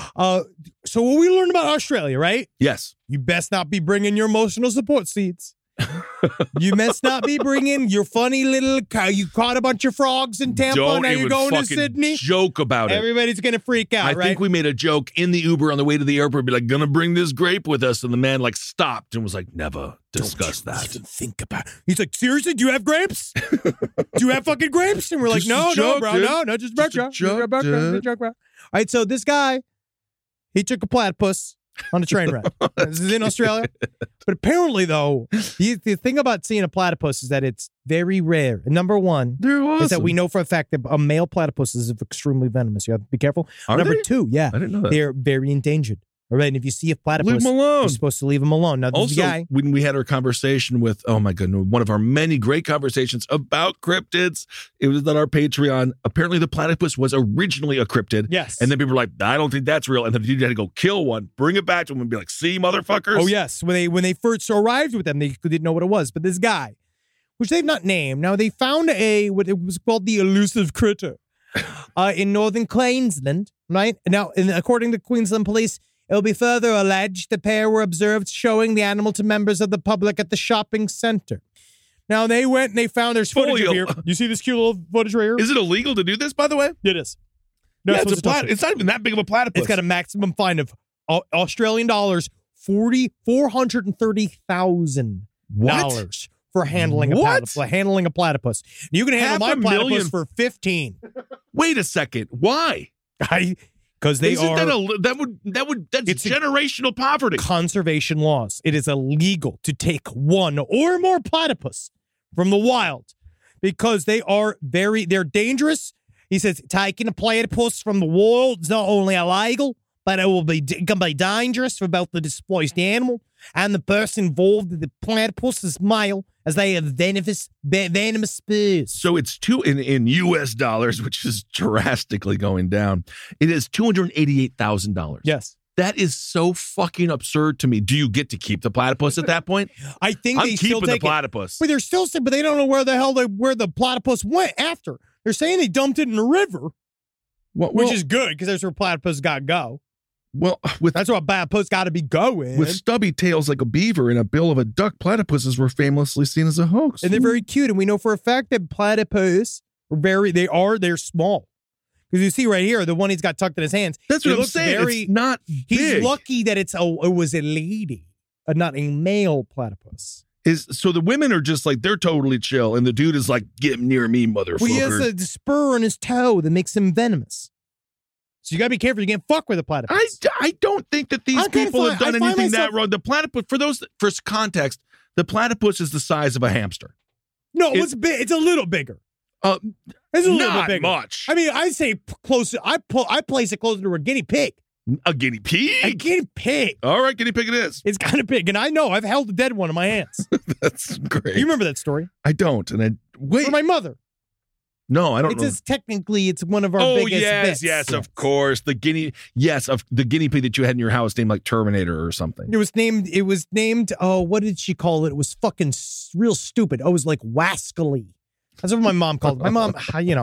So what we learned about Australia, right? Yes. You best not be bringing your emotional support seats. You must not be bringing your funny little car. You caught a bunch of frogs in Tampa. Now you're going to Sydney. Joke about it. Everybody's going to freak out, right? I think we made a joke in the Uber on the way to the airport. Be like, gonna bring this grape with us. And the man stopped and was like, never discuss that. Even think about it. He's like, seriously, do you have grapes? Do you have fucking grapes? And we're like, no, bro. No, just a joke, bro. All right, so this guy, he took a platypus on a train ride. This is in Australia. But apparently, though, the thing about seeing a platypus is that it's very rare. And number one is that we know for a fact that a male platypus is extremely venomous. You have to be careful. Number two, I didn't know that. They're very endangered. All right, and if you see a platypus, leave them alone. You're supposed to leave them alone. Now, this guy, when we had our conversation with, oh my goodness, one of our many great conversations about cryptids, it was on our Patreon. Apparently, the platypus was originally a cryptid. Yes. And then people were like, I don't think that's real. And then you had to go kill one, bring it back to them and be like, see, motherfuckers? Oh, yes. When they first arrived with them, they didn't know what it was. But this guy, which they've not named, now they found what it was called the elusive critter in northern Queensland, right? Now, according to Queensland police, it will be further alleged the pair were observed showing the animal to members of the public at the shopping center. Now, they went and they found there's footage here. You see this cute little footage right here? Is it illegal to do this, by the way? It is. No, it's not even that big of a platypus. It's got a maximum fine of Australian dollars, $430,000 for handling a platypus. You can handle my platypus for $15,000. Wait a second. Why? Because that's generational poverty. Conservation laws. It is illegal to take one or more platypus from the wild because they're dangerous. He says taking a platypus from the wild is not only illegal, but it can be dangerous for both the displaced animal and the person involved in the platypus's male, as they have venomous spurs. So it's in U.S. dollars, which is drastically going down. It is $288,000. Yes. That is so fucking absurd to me. Do you get to keep the platypus at that point? I think I'm keeping the platypus. But they're still saying, but they don't know where the platypus went after. They're saying they dumped it in the river, which is good because that's where platypus got to go. Well, that's where a platypus got to be going. With stubby tails like a beaver and a bill of a duck, platypuses were famously seen as a hoax. And they're very cute. And we know for a fact that platypus they're small. Because you see right here, the one he's got tucked in his hands. That's what I'm saying. It's not big. He's lucky that it was a lady, not a male platypus. So the women are just like, they're totally chill. And the dude is like, get near me, motherfucker. Well, he has a spur on his toe that makes him venomous. So you got to be careful. You can't fuck with a platypus. I don't think that these people have done anything that wrong. The platypus, for context, the platypus is the size of a hamster. No, it's big. It's a little bigger. It's a little bit bigger. Not much. I mean, I say close. I place it closer to a guinea pig. A guinea pig? A guinea pig. All right, guinea pig it is. It's kind of big, and I know I've held a dead one in my hands. That's great. You remember that story? I don't. Wait. For my mother. No, I don't know. Technically, it's one of our biggest bits. Yes, of course. The guinea pig that you had in your house named like Terminator or something. It was named, what did she call it? It was fucking real stupid. It was like Wascally. That's what my mom called it. My mom,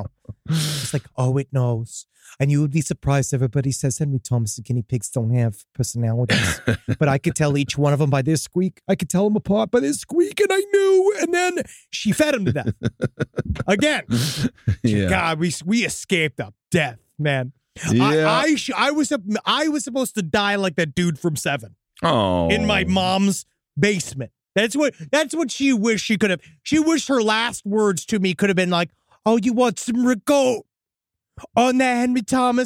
it's like, it knows. And you would be surprised. Everybody says Henry Thomas and guinea pigs don't have personalities. But I could tell each one of them by their squeak. I could tell them apart by their squeak, and I knew. And then she fed them to death. Again. Yeah. God, we escaped up death, man. Yeah. I was supposed to die like that dude from Seven. Oh. In my mom's basement. That's what she wished she could have. She wished her last words to me could have been like, "Oh, you want some ricotta on that, Henry Thomas?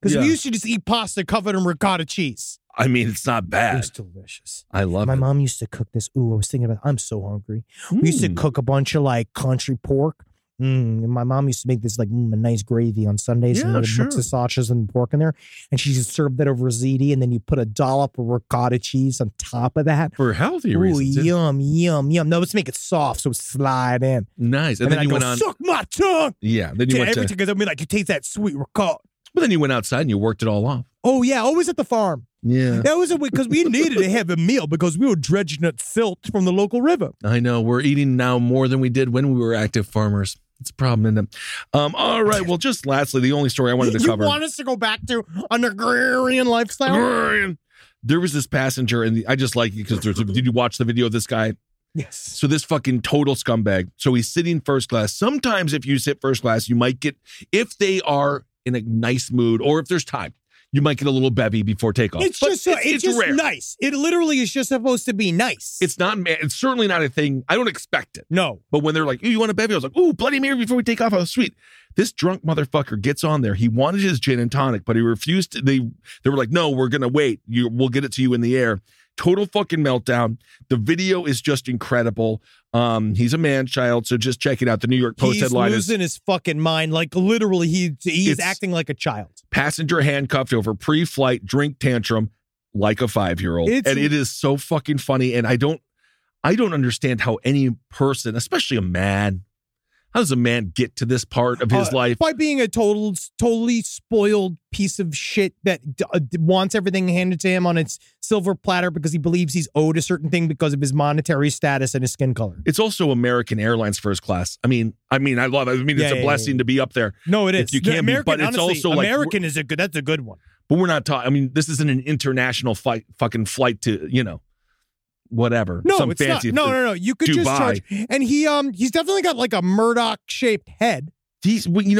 Because we used to just eat pasta covered in ricotta cheese. I mean, it's not bad. It was delicious. I love it. My mom used to cook this. Ooh, I was thinking about I'm so hungry. We used to cook a bunch of like country pork. And my mom used to make this like a nice gravy on Sundays and mix the sausages and pork in there. And she just served that over ziti, and then you put a dollop of ricotta cheese on top of that. For healthy reasons. Yum, yum, yum. No, let's make it soft so it slide in. Nice. And then you went on. Suck my tongue. Yeah. Then you went everything, because I mean, like you taste that sweet ricotta. But then you went outside and you worked it all off. Oh, yeah. Always at the farm. Yeah. That was because we needed to have a meal because we were dredging up silt from the local river. I know. We're eating now more than we did when we were active farmers. It's a problem, isn't it? All right. Well, just lastly, the only story I wanted to cover. You want us to go back to an agrarian lifestyle? There was this passenger, and I just like it because did you watch the video of this guy? Yes. So this fucking total scumbag. So he's sitting first class. Sometimes if you sit first class, you might get, if they are in a nice mood or if there's time, you might get a little bevy before takeoff. It's just rare. Nice. It literally is just supposed to be nice. It's certainly not a thing. I don't expect it. No. But when they're like, ooh, you want a bevy? I was like, ooh, Bloody Mary before we take off. Oh, sweet. This drunk motherfucker gets on there. He wanted his gin and tonic, but he refused. They were like, no, we're going to wait. We'll get it to you in the air. Total fucking meltdown. The video is just incredible. He's a man-child, so just check it out. The New York Post headline is... He's losing his fucking mind. Like, literally, he's acting like a child. Passenger handcuffed over pre-flight drink tantrum like a 5-year-old. And it is so fucking funny, and I don't understand how any person, especially a man... How does a man get to this part of his life? By being a totally spoiled piece of shit that wants everything handed to him on its silver platter because he believes he's owed a certain thing because of his monetary status and his skin color. It's also American Airlines first class. I mean, I love it. I mean, it's a blessing to be up there. No, it is. You can't be, but it's also like American is that's a good one. But we're not talking. I mean, this isn't an international fucking flight to whatever. No, some it's fancy not. No. You could Dubai. just charge. And he's definitely got like a Murdoch shaped head. We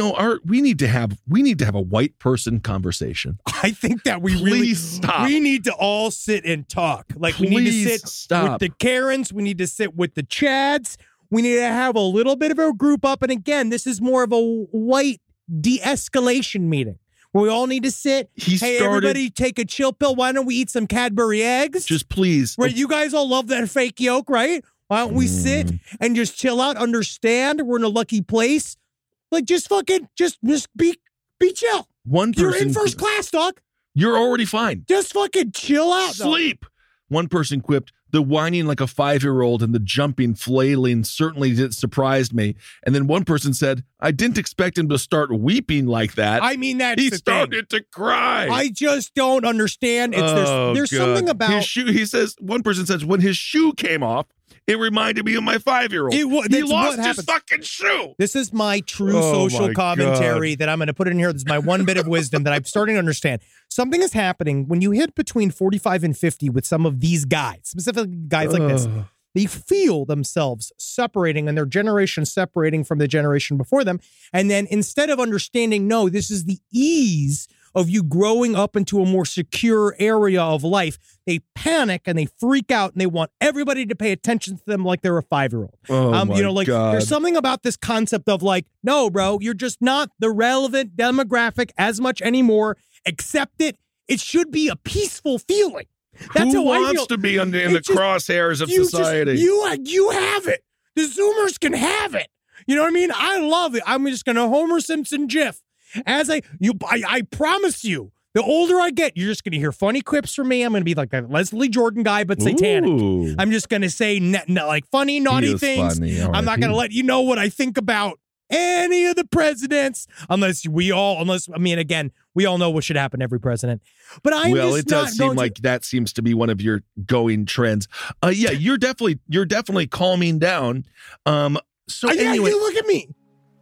need to have a white person conversation. I think that we stop. We need to all sit and talk. Like we need to sit with the Karens. We need to sit with the Chads. We need to have a little bit of a group up. And again, this is more of a white de-escalation meeting. We all need to sit. Everybody take a chill pill. Why don't we eat some Cadbury eggs? Just please. Right, you guys all love that fake yolk, right? Why don't we sit and just chill out, understand we're in a lucky place? Like, just be chill. You're in first class, dog. You're already fine. Just fucking chill out. Sleep. Dog. One person quipped, the whining like a 5-year-old and the jumping, flailing certainly surprised me. And then one person said, I didn't expect him to start weeping like that. I mean, he started to cry. I just don't understand. There's something about his shoe. He says, one person says, when his shoe came off, it reminded me of my 5-year-old. He lost his fucking shoe. This is my true social commentary that I'm going to put in here. This is my one bit of wisdom that I'm starting to understand. Something is happening when you hit between 45 and 50 with some of these guys, specifically guys like this. They feel themselves separating and their generation separating from the generation before them. And then instead of understanding, no, this is the ease of you growing up into a more secure area of life, they panic and they freak out and they want everybody to pay attention to them like they're a 5-year-old. God. There's something about this concept of like, no, bro, you're just not the relevant demographic as much anymore. Accept it. It should be a peaceful feeling. That's Who how I feel. wants to be in the crosshairs of society? You have it. The Zoomers can have it. You know what I mean? I love it. I'm just going to Homer Simpson GIF. I promise you, the older I get, you're just going to hear funny quips from me. I'm going to be like that Leslie Jordan guy, but satanic. Ooh. I'm just going to say like funny, naughty things. Funny. I'm not going to let you know what I think about any of the presidents, unless we all know what should happen to every president. But it does seem like that seems to be one of your going trends. You're definitely calming down. Anyway, you look at me.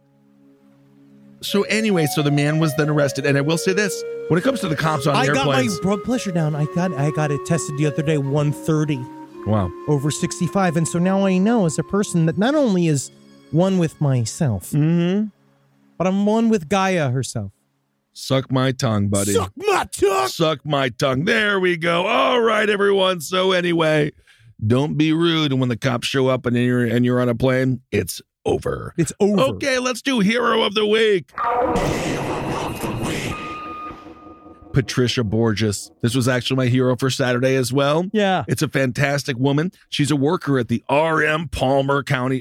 So the man was then arrested, and I will say this: when it comes to the cops on airplanes, I got my blood pressure down. I got it tested the other day, 130. Wow, over 65, and so now I know as a person that not only is one with myself, but I'm one with Gaia herself. Suck my tongue, buddy. Suck my tongue. Suck my tongue. There we go. All right, everyone. So anyway, don't be rude, and when the cops show up and you're on a plane, it's over. It's over. Okay, let's do Hero of the Week. Patricia Borges. This was actually my hero for Saturday as well. Yeah. It's a fantastic woman. She's a worker at the R.M. Palmer County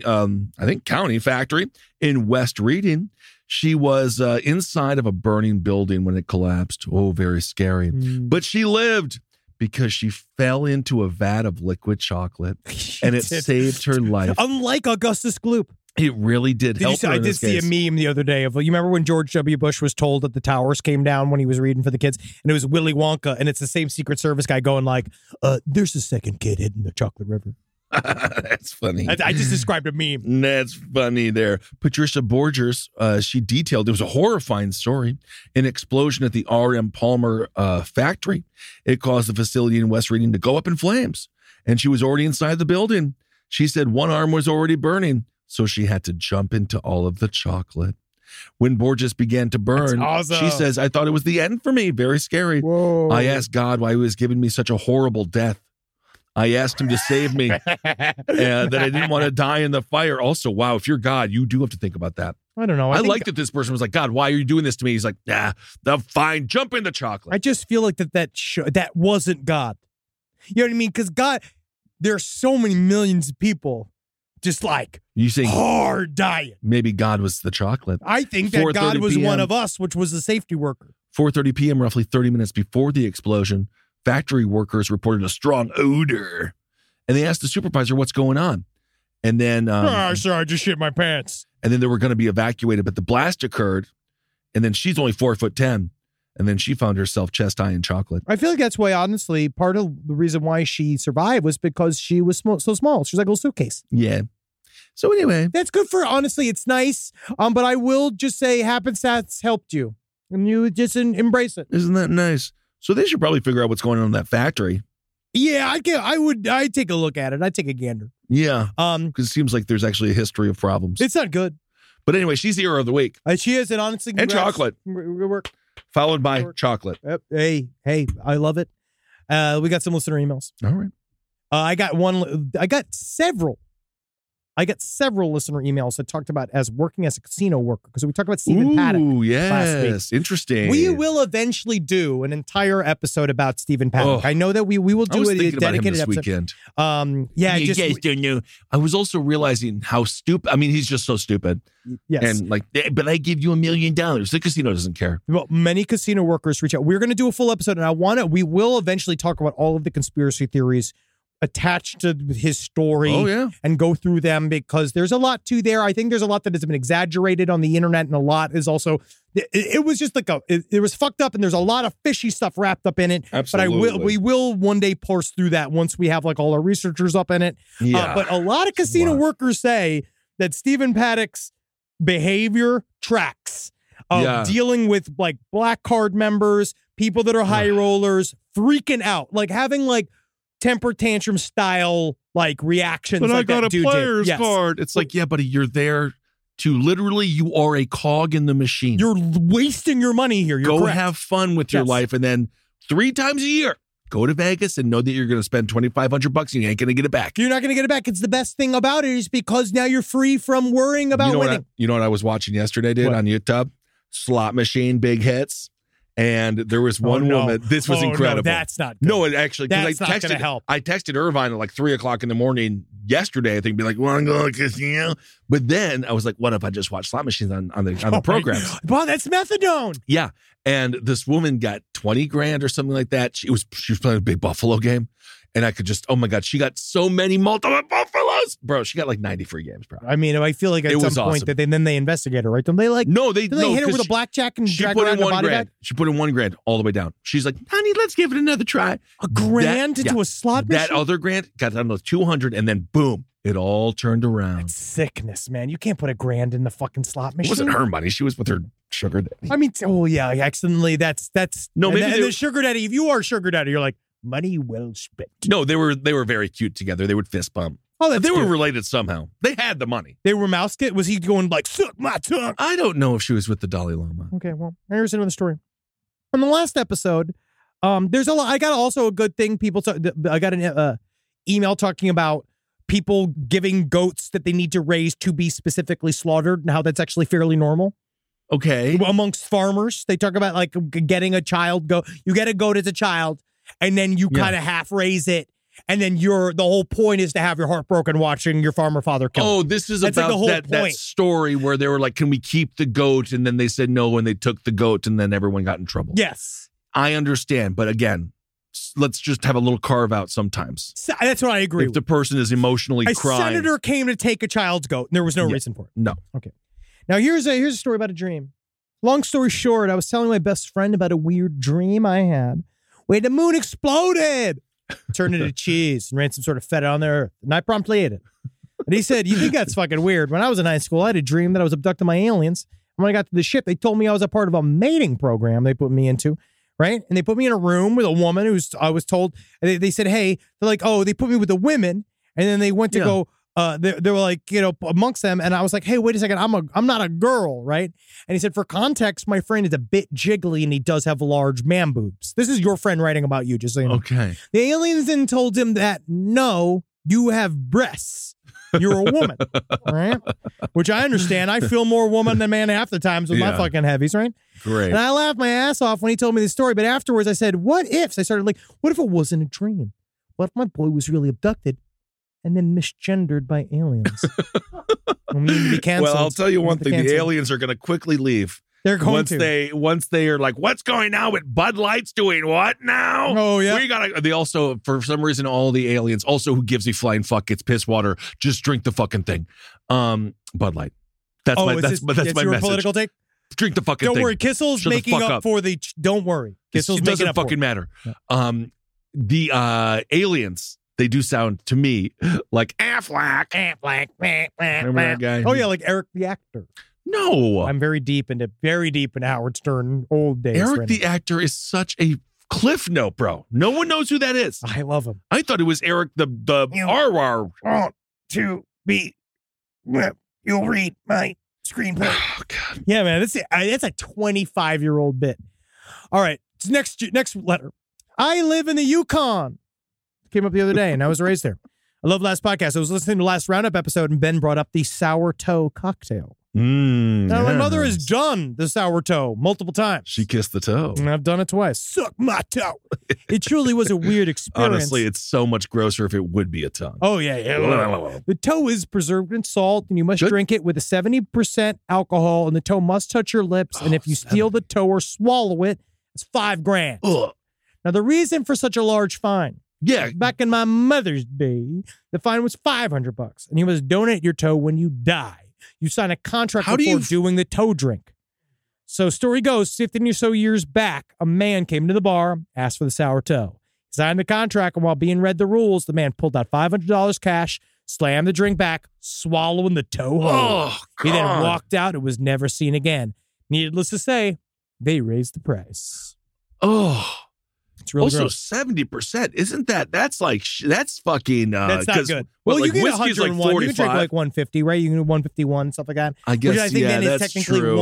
factory in West Reading. She was inside of a burning building when it collapsed. Oh, very scary. But she lived because she fell into a vat of liquid chocolate and it saved her life. Unlike Augustus Gloop. It really did help her I in did this see case. a meme the other day of, you remember when George W. Bush was told that the towers came down when he was reading for the kids, and it was Willy Wonka, and it's the same Secret Service guy going like, there's a second kid hidden in the chocolate river. That's funny. I just described a meme. That's funny there. Patricia Borges, she detailed, it was a horrifying story, an explosion at the R.M. Palmer factory. It caused the facility in West Reading to go up in flames, and she was already inside the building. She said one arm was already burning, so she had to jump into all of the chocolate. When Borges began to burn, awesome. She says, I thought it was the end for me. Very scary. Whoa. I asked God why he was giving me such a horrible death. I asked him to save me and that I didn't want to die in the fire. Also, wow, if you're God, you do have to think about that. I don't know. I like that this person was like, God, why are you doing this to me? He's like, fine, jump in the chocolate. I just feel like that wasn't God. You know what I mean? Because God, there are so many millions of people just like you think hard dying. Maybe God was the chocolate. I think that God was one of us, which was the safety worker. 4:30 p.m., roughly 30 minutes before the explosion, factory workers reported a strong odor, and they asked the supervisor what's going on. And then, sorry, I just shit my pants. And then they were going to be evacuated, but the blast occurred, and then she's only 4'10", and then she found herself chest high in chocolate. I feel like that's why, honestly, part of the reason why she survived was because she was so small. She was like a little suitcase. Yeah. So anyway, that's good for her. Honestly, it's nice. But I will just say, happenstance helped you, and you just embrace it. Isn't that nice? So they should probably figure out what's going on in that factory. Yeah, I'd take a look at it. I'd take a gander. Yeah. Because it seems like there's actually a history of problems. It's not good. But anyway, she's the hero of the week. She is, and honestly, and chocolate. Good work. Followed by chocolate. Yep. Hey, I love it. We got some listener emails. All right. I got several listener emails that talked about as working as a casino worker, because we talked about Stephen Paddock last week. Interesting. We will eventually do an entire episode about Stephen Paddock. I know that we will do a dedicated this episode. Weekend. You guys don't know. I was also realizing how stupid. I mean, he's just so stupid. Yes. And but I give you $1 million. The casino doesn't care. Well, many casino workers reach out. We're going to do a full episode, and we will eventually talk about all of the conspiracy theories attached to his story and go through them, because there's a lot to there. I think there's a lot that has been exaggerated on the internet, and a lot is also, it was just like it was fucked up, and there's a lot of fishy stuff wrapped up in it. Absolutely. But we will one day parse through that once we have like all our researchers up in it. Yeah. But a lot of casino workers say that Stephen Paddock's behavior tracks of dealing with like black card members, people that are high rollers, freaking out, like having like temper tantrum style like reactions. But like I got that a dude player's did. card. It's like, yeah, buddy, you're there to literally, you are a cog in the machine. You're wasting your money here. You're Go correct. have fun with your life, and then 3 times a year, go to Vegas and know that you're going to spend $2,500 and you ain't going to get it back. You're not going to get it back. It's the best thing about it is because now you're free from worrying about winning. You know what I was watching yesterday, dude, on YouTube? Slot machine big hits. And there was one woman. This was incredible. No, that's not good. No, it actually. That's not going to help. I texted Irvine at like 3:00 in the morning yesterday. I think, be like, "Want to go to casino?" But then I was like, "What if I just watch slot machines on the programs?" Wow, that's methadone. Yeah, and this woman got $20,000 or something like that. She was playing a big Buffalo game. And I could just, oh my God, she got so many multiple Buffaloes. Bro, she got like 90 free games, bro. I mean, I feel like at some point that then they investigate her, right? Don't they like, they hit her with a blackjack and drag her around the body bag? She put in $1,000 all the way down. She's like, honey, let's give it another try. $1,000 into a slot machine? That other grand got down to 200, and then boom, it all turned around. That's sickness, man. You can't put $1,000 in the fucking slot machine. It wasn't her money. She was with her sugar daddy. I mean, accidentally, that's no, maybe and the sugar daddy, if you are sugar daddy, you're like, money well spent. No, they were very cute together. They would fist bump. Oh, they were related somehow. They had the money. They were mouse kit. Was he going like, suck my tongue? I don't know if she was with the Dalai Lama. Okay, well, here's another story. On the last episode, there's a lot. I got also a good thing. I got an email talking about people giving goats that they need to raise to be specifically slaughtered and how that's actually fairly normal. Okay. Amongst farmers, they talk about like getting a child goat. You get a goat as a child, and then you kind of half raise it. And then the whole point is to have your heart broken watching your farmer father kill. Oh, this is That's about like the whole that story where they were like, can we keep the goat? And then they said no, and they took the goat, and then everyone got in trouble. Yes. I understand. But again, let's just have a little carve out sometimes. So, that's what I agree If the person is emotionally crying. A senator came to take a child's goat, and there was no reason for it. No. Okay. Now, here's a story about a dream. Long story short, I was telling my best friend about a weird dream I had where the moon exploded. Turned into cheese and ran some sort of feta on the earth. And I promptly ate it. And he said, you think that's fucking weird? When I was in high school, I had a dream that I was abducted by aliens. And when I got to the ship, they told me I was a part of a mating program they put me into, right? And they put me in a room with a woman I was told, they said, hey, they're like, oh, they put me with the women. And then they went to go, they were like, amongst them. And I was like, hey, wait a second. I'm not a girl, right? And he said, for context, my friend is a bit jiggly and he does have large man boobs. This is your friend writing about you, just so you know. Okay. The aliens then told him that, no, you have breasts. You're a woman, right? Which I understand. I feel more woman than man half the times with my fucking heavies, right? Great. And I laughed my ass off when he told me this story. But afterwards, I said, what ifs? I started like, what if it wasn't a dream? What if my boy was really abducted and then misgendered by aliens? We need to be canceled. Well, I'll tell you one thing. The aliens are going to quickly leave. They're going once they are like, what's going on with Bud Light's doing what now? Oh, yeah. They also, for some reason, all the aliens, also who gives a flying fuck, gets piss water, just drink the fucking thing. Bud Light. That's my message. Political take? Drink the fucking thing. Don't worry. Kissel's making up for the, don't worry. Kissel's making up for it. It doesn't fucking matter. The aliens, they do sound to me like Affleck. Remember that guy? Oh, yeah, like Eric the actor. No. I'm very deep into Howard Stern old days. Eric the actor is such a cliff note, bro. No one knows who that is. I love him. I thought it was Eric the RR. Want to be, you'll read my screenplay. Oh, God. Yeah, man, that's a 25-year-old bit. All right, next letter. I live in the Yukon. Came up the other day, and I was raised there. I love last podcast. I was listening to last Roundup episode, and Ben brought up the sour toe cocktail. Now, my mother has done the sour toe multiple times. She kissed the toe. And I've done it twice. Suck my toe. It truly was a weird experience. Honestly, it's so much grosser if it would be a tongue. Oh, yeah. The toe is preserved in salt, and you must drink it with a 70% alcohol, and the toe must touch your lips. And if you steal the toe or swallow it, it's $5,000. Ugh. Now, the reason for such a large fine. Yeah. Back in my mother's day, the fine was $500, and you must donate your toe when you die. You sign a contract before doing the toe drink. So story goes, 15 or so years back, a man came to the bar, asked for the sour toe. He signed the contract, and while being read the rules, the man pulled out $500 cash, slammed the drink back, swallowing the toe whole. Oh, he then walked out and was never seen again. Needless to say, they raised the price. Oh. It's really also gross. 70%. Isn't that's fucking that's not good. Well, you like get whiskey's 101. like 45. You can drink like 150, right? You can do 151, stuff like that. I guess, which I think then is that's technically true.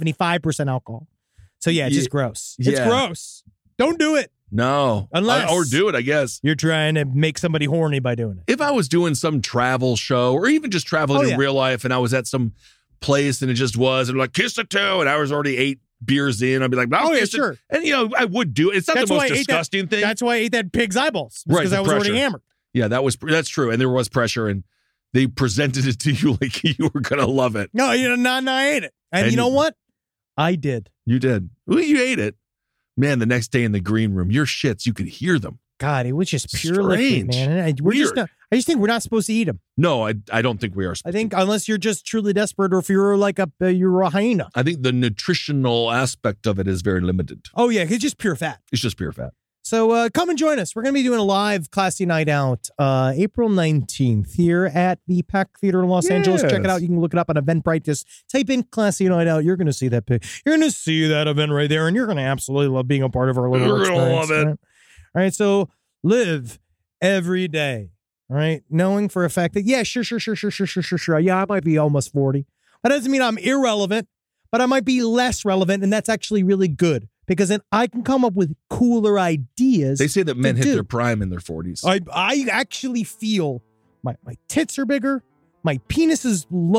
175% alcohol. So yeah, it's just gross. It's Yeah. gross. Don't do it. No. Unless or do it, I guess. You're trying to make somebody horny by doing it. If I was doing some travel show or even just traveling in real life and I was at some place and it just was, and like, kiss the toe, and I was already 8 beers in, I'd be like, sure. And, I would do it. It's not the most disgusting thing. That's why I ate that pig's eyeballs. Right. Because I was already hammered. Yeah, that's true. And there was pressure, and they presented it to you like you were going to love it. No, I ate it. And you know what? I did. You did. Well, you ate it. Man, the next day in the green room, your shits, you could hear them. God, it was just pure liquid, man. I just think we're not supposed to eat them. No, I don't think we are. I think unless you're just truly desperate, or if you're like you're a hyena. I think the nutritional aspect of it is very limited. Oh yeah, it's just pure fat. It's just pure fat. So come and join us. We're going to be doing a live Classy Night Out April 19th here at the Pack Theater in Los Angeles. Check it out. You can look it up on Eventbrite. Just type in Classy Night Out. You're going to see that pic. You're going to see that event right there, and you're going to absolutely love being a part of our little experience. You're going to love it. Right? All right, so live every day. All right, knowing for a fact that, yeah, sure. Yeah, I might be almost 40. That doesn't mean I'm irrelevant, but I might be less relevant, and that's actually really good. Because then I can come up with cooler ideas. They say that men hit their prime in their 40s. I actually feel my tits are bigger, my penis is lower,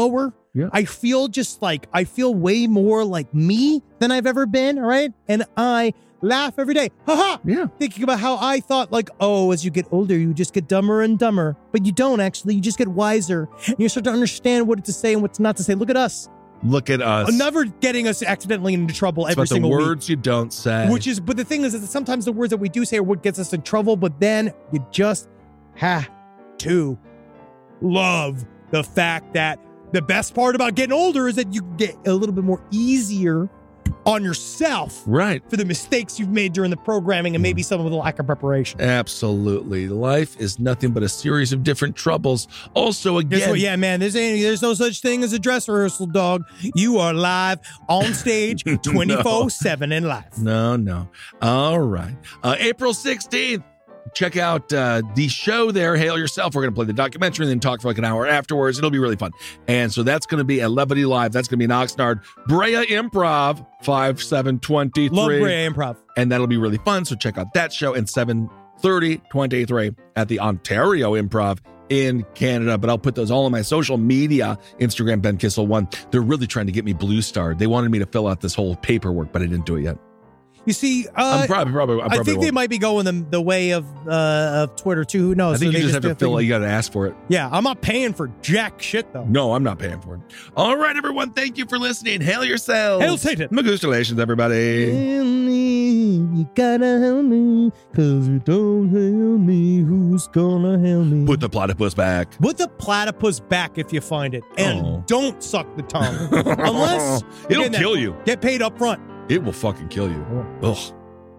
Yeah. I feel way more like me than I've ever been, all right? And I laugh every day. Ha-ha! Yeah. Thinking about how I thought, like, oh, as you get older, you just get dumber and dumber. But you don't, actually. You just get wiser. And you start to understand what to say and what not to say. Look at us. Look at us. Never getting us accidentally into trouble It's every about single the week. words you don't say. But the thing is that sometimes the words that we do say are what gets us in trouble, but then you just have to love the fact that the best part about getting older is that you get a little bit more easier on yourself. Right. For the mistakes you've made during the programming and maybe some of the lack of preparation. Absolutely. Life is nothing but a series of different troubles. Also, again. Yeah, man, there's no such thing as a dress rehearsal, dog. You are live on stage 24/7 in life. No. All right. April 16th. Check out the show there, Hail Yourself. We're going to play the documentary and then talk for like an hour afterwards. It'll be really fun. And so that's going to be at Levity Live. That's going to be in Oxnard. Brea Improv, 5723. Love Brea Improv. And that'll be really fun. So check out that show. And 7:30-23 at the Ontario Improv in Canada. But I'll put those all on my social media, Instagram, Ben Kissel 1. They're really trying to get me blue starred. They wanted me to fill out this whole paperwork, but I didn't do it yet. You see, I think they might be going the way of Twitter too. Who knows? I think you just have to fill it. You got to ask for it. Yeah, I'm not paying for jack shit though. No, I'm not paying for it. All right, everyone. Thank you for listening. Hail yourselves. Hail Satan. Magustulations, everybody. Help me, you gotta help me, 'cause you don't help me, who's gonna help me? Put the platypus back. Put the platypus back if you find it, and don't suck the tongue unless it'll kill you. Get paid up front. It will fucking kill you. Ugh.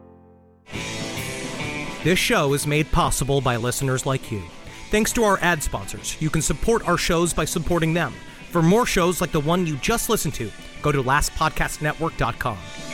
This show is made possible by listeners like you. Thanks to our ad sponsors, you can support our shows by supporting them. For more shows like the one you just listened to, go to lastpodcastnetwork.com.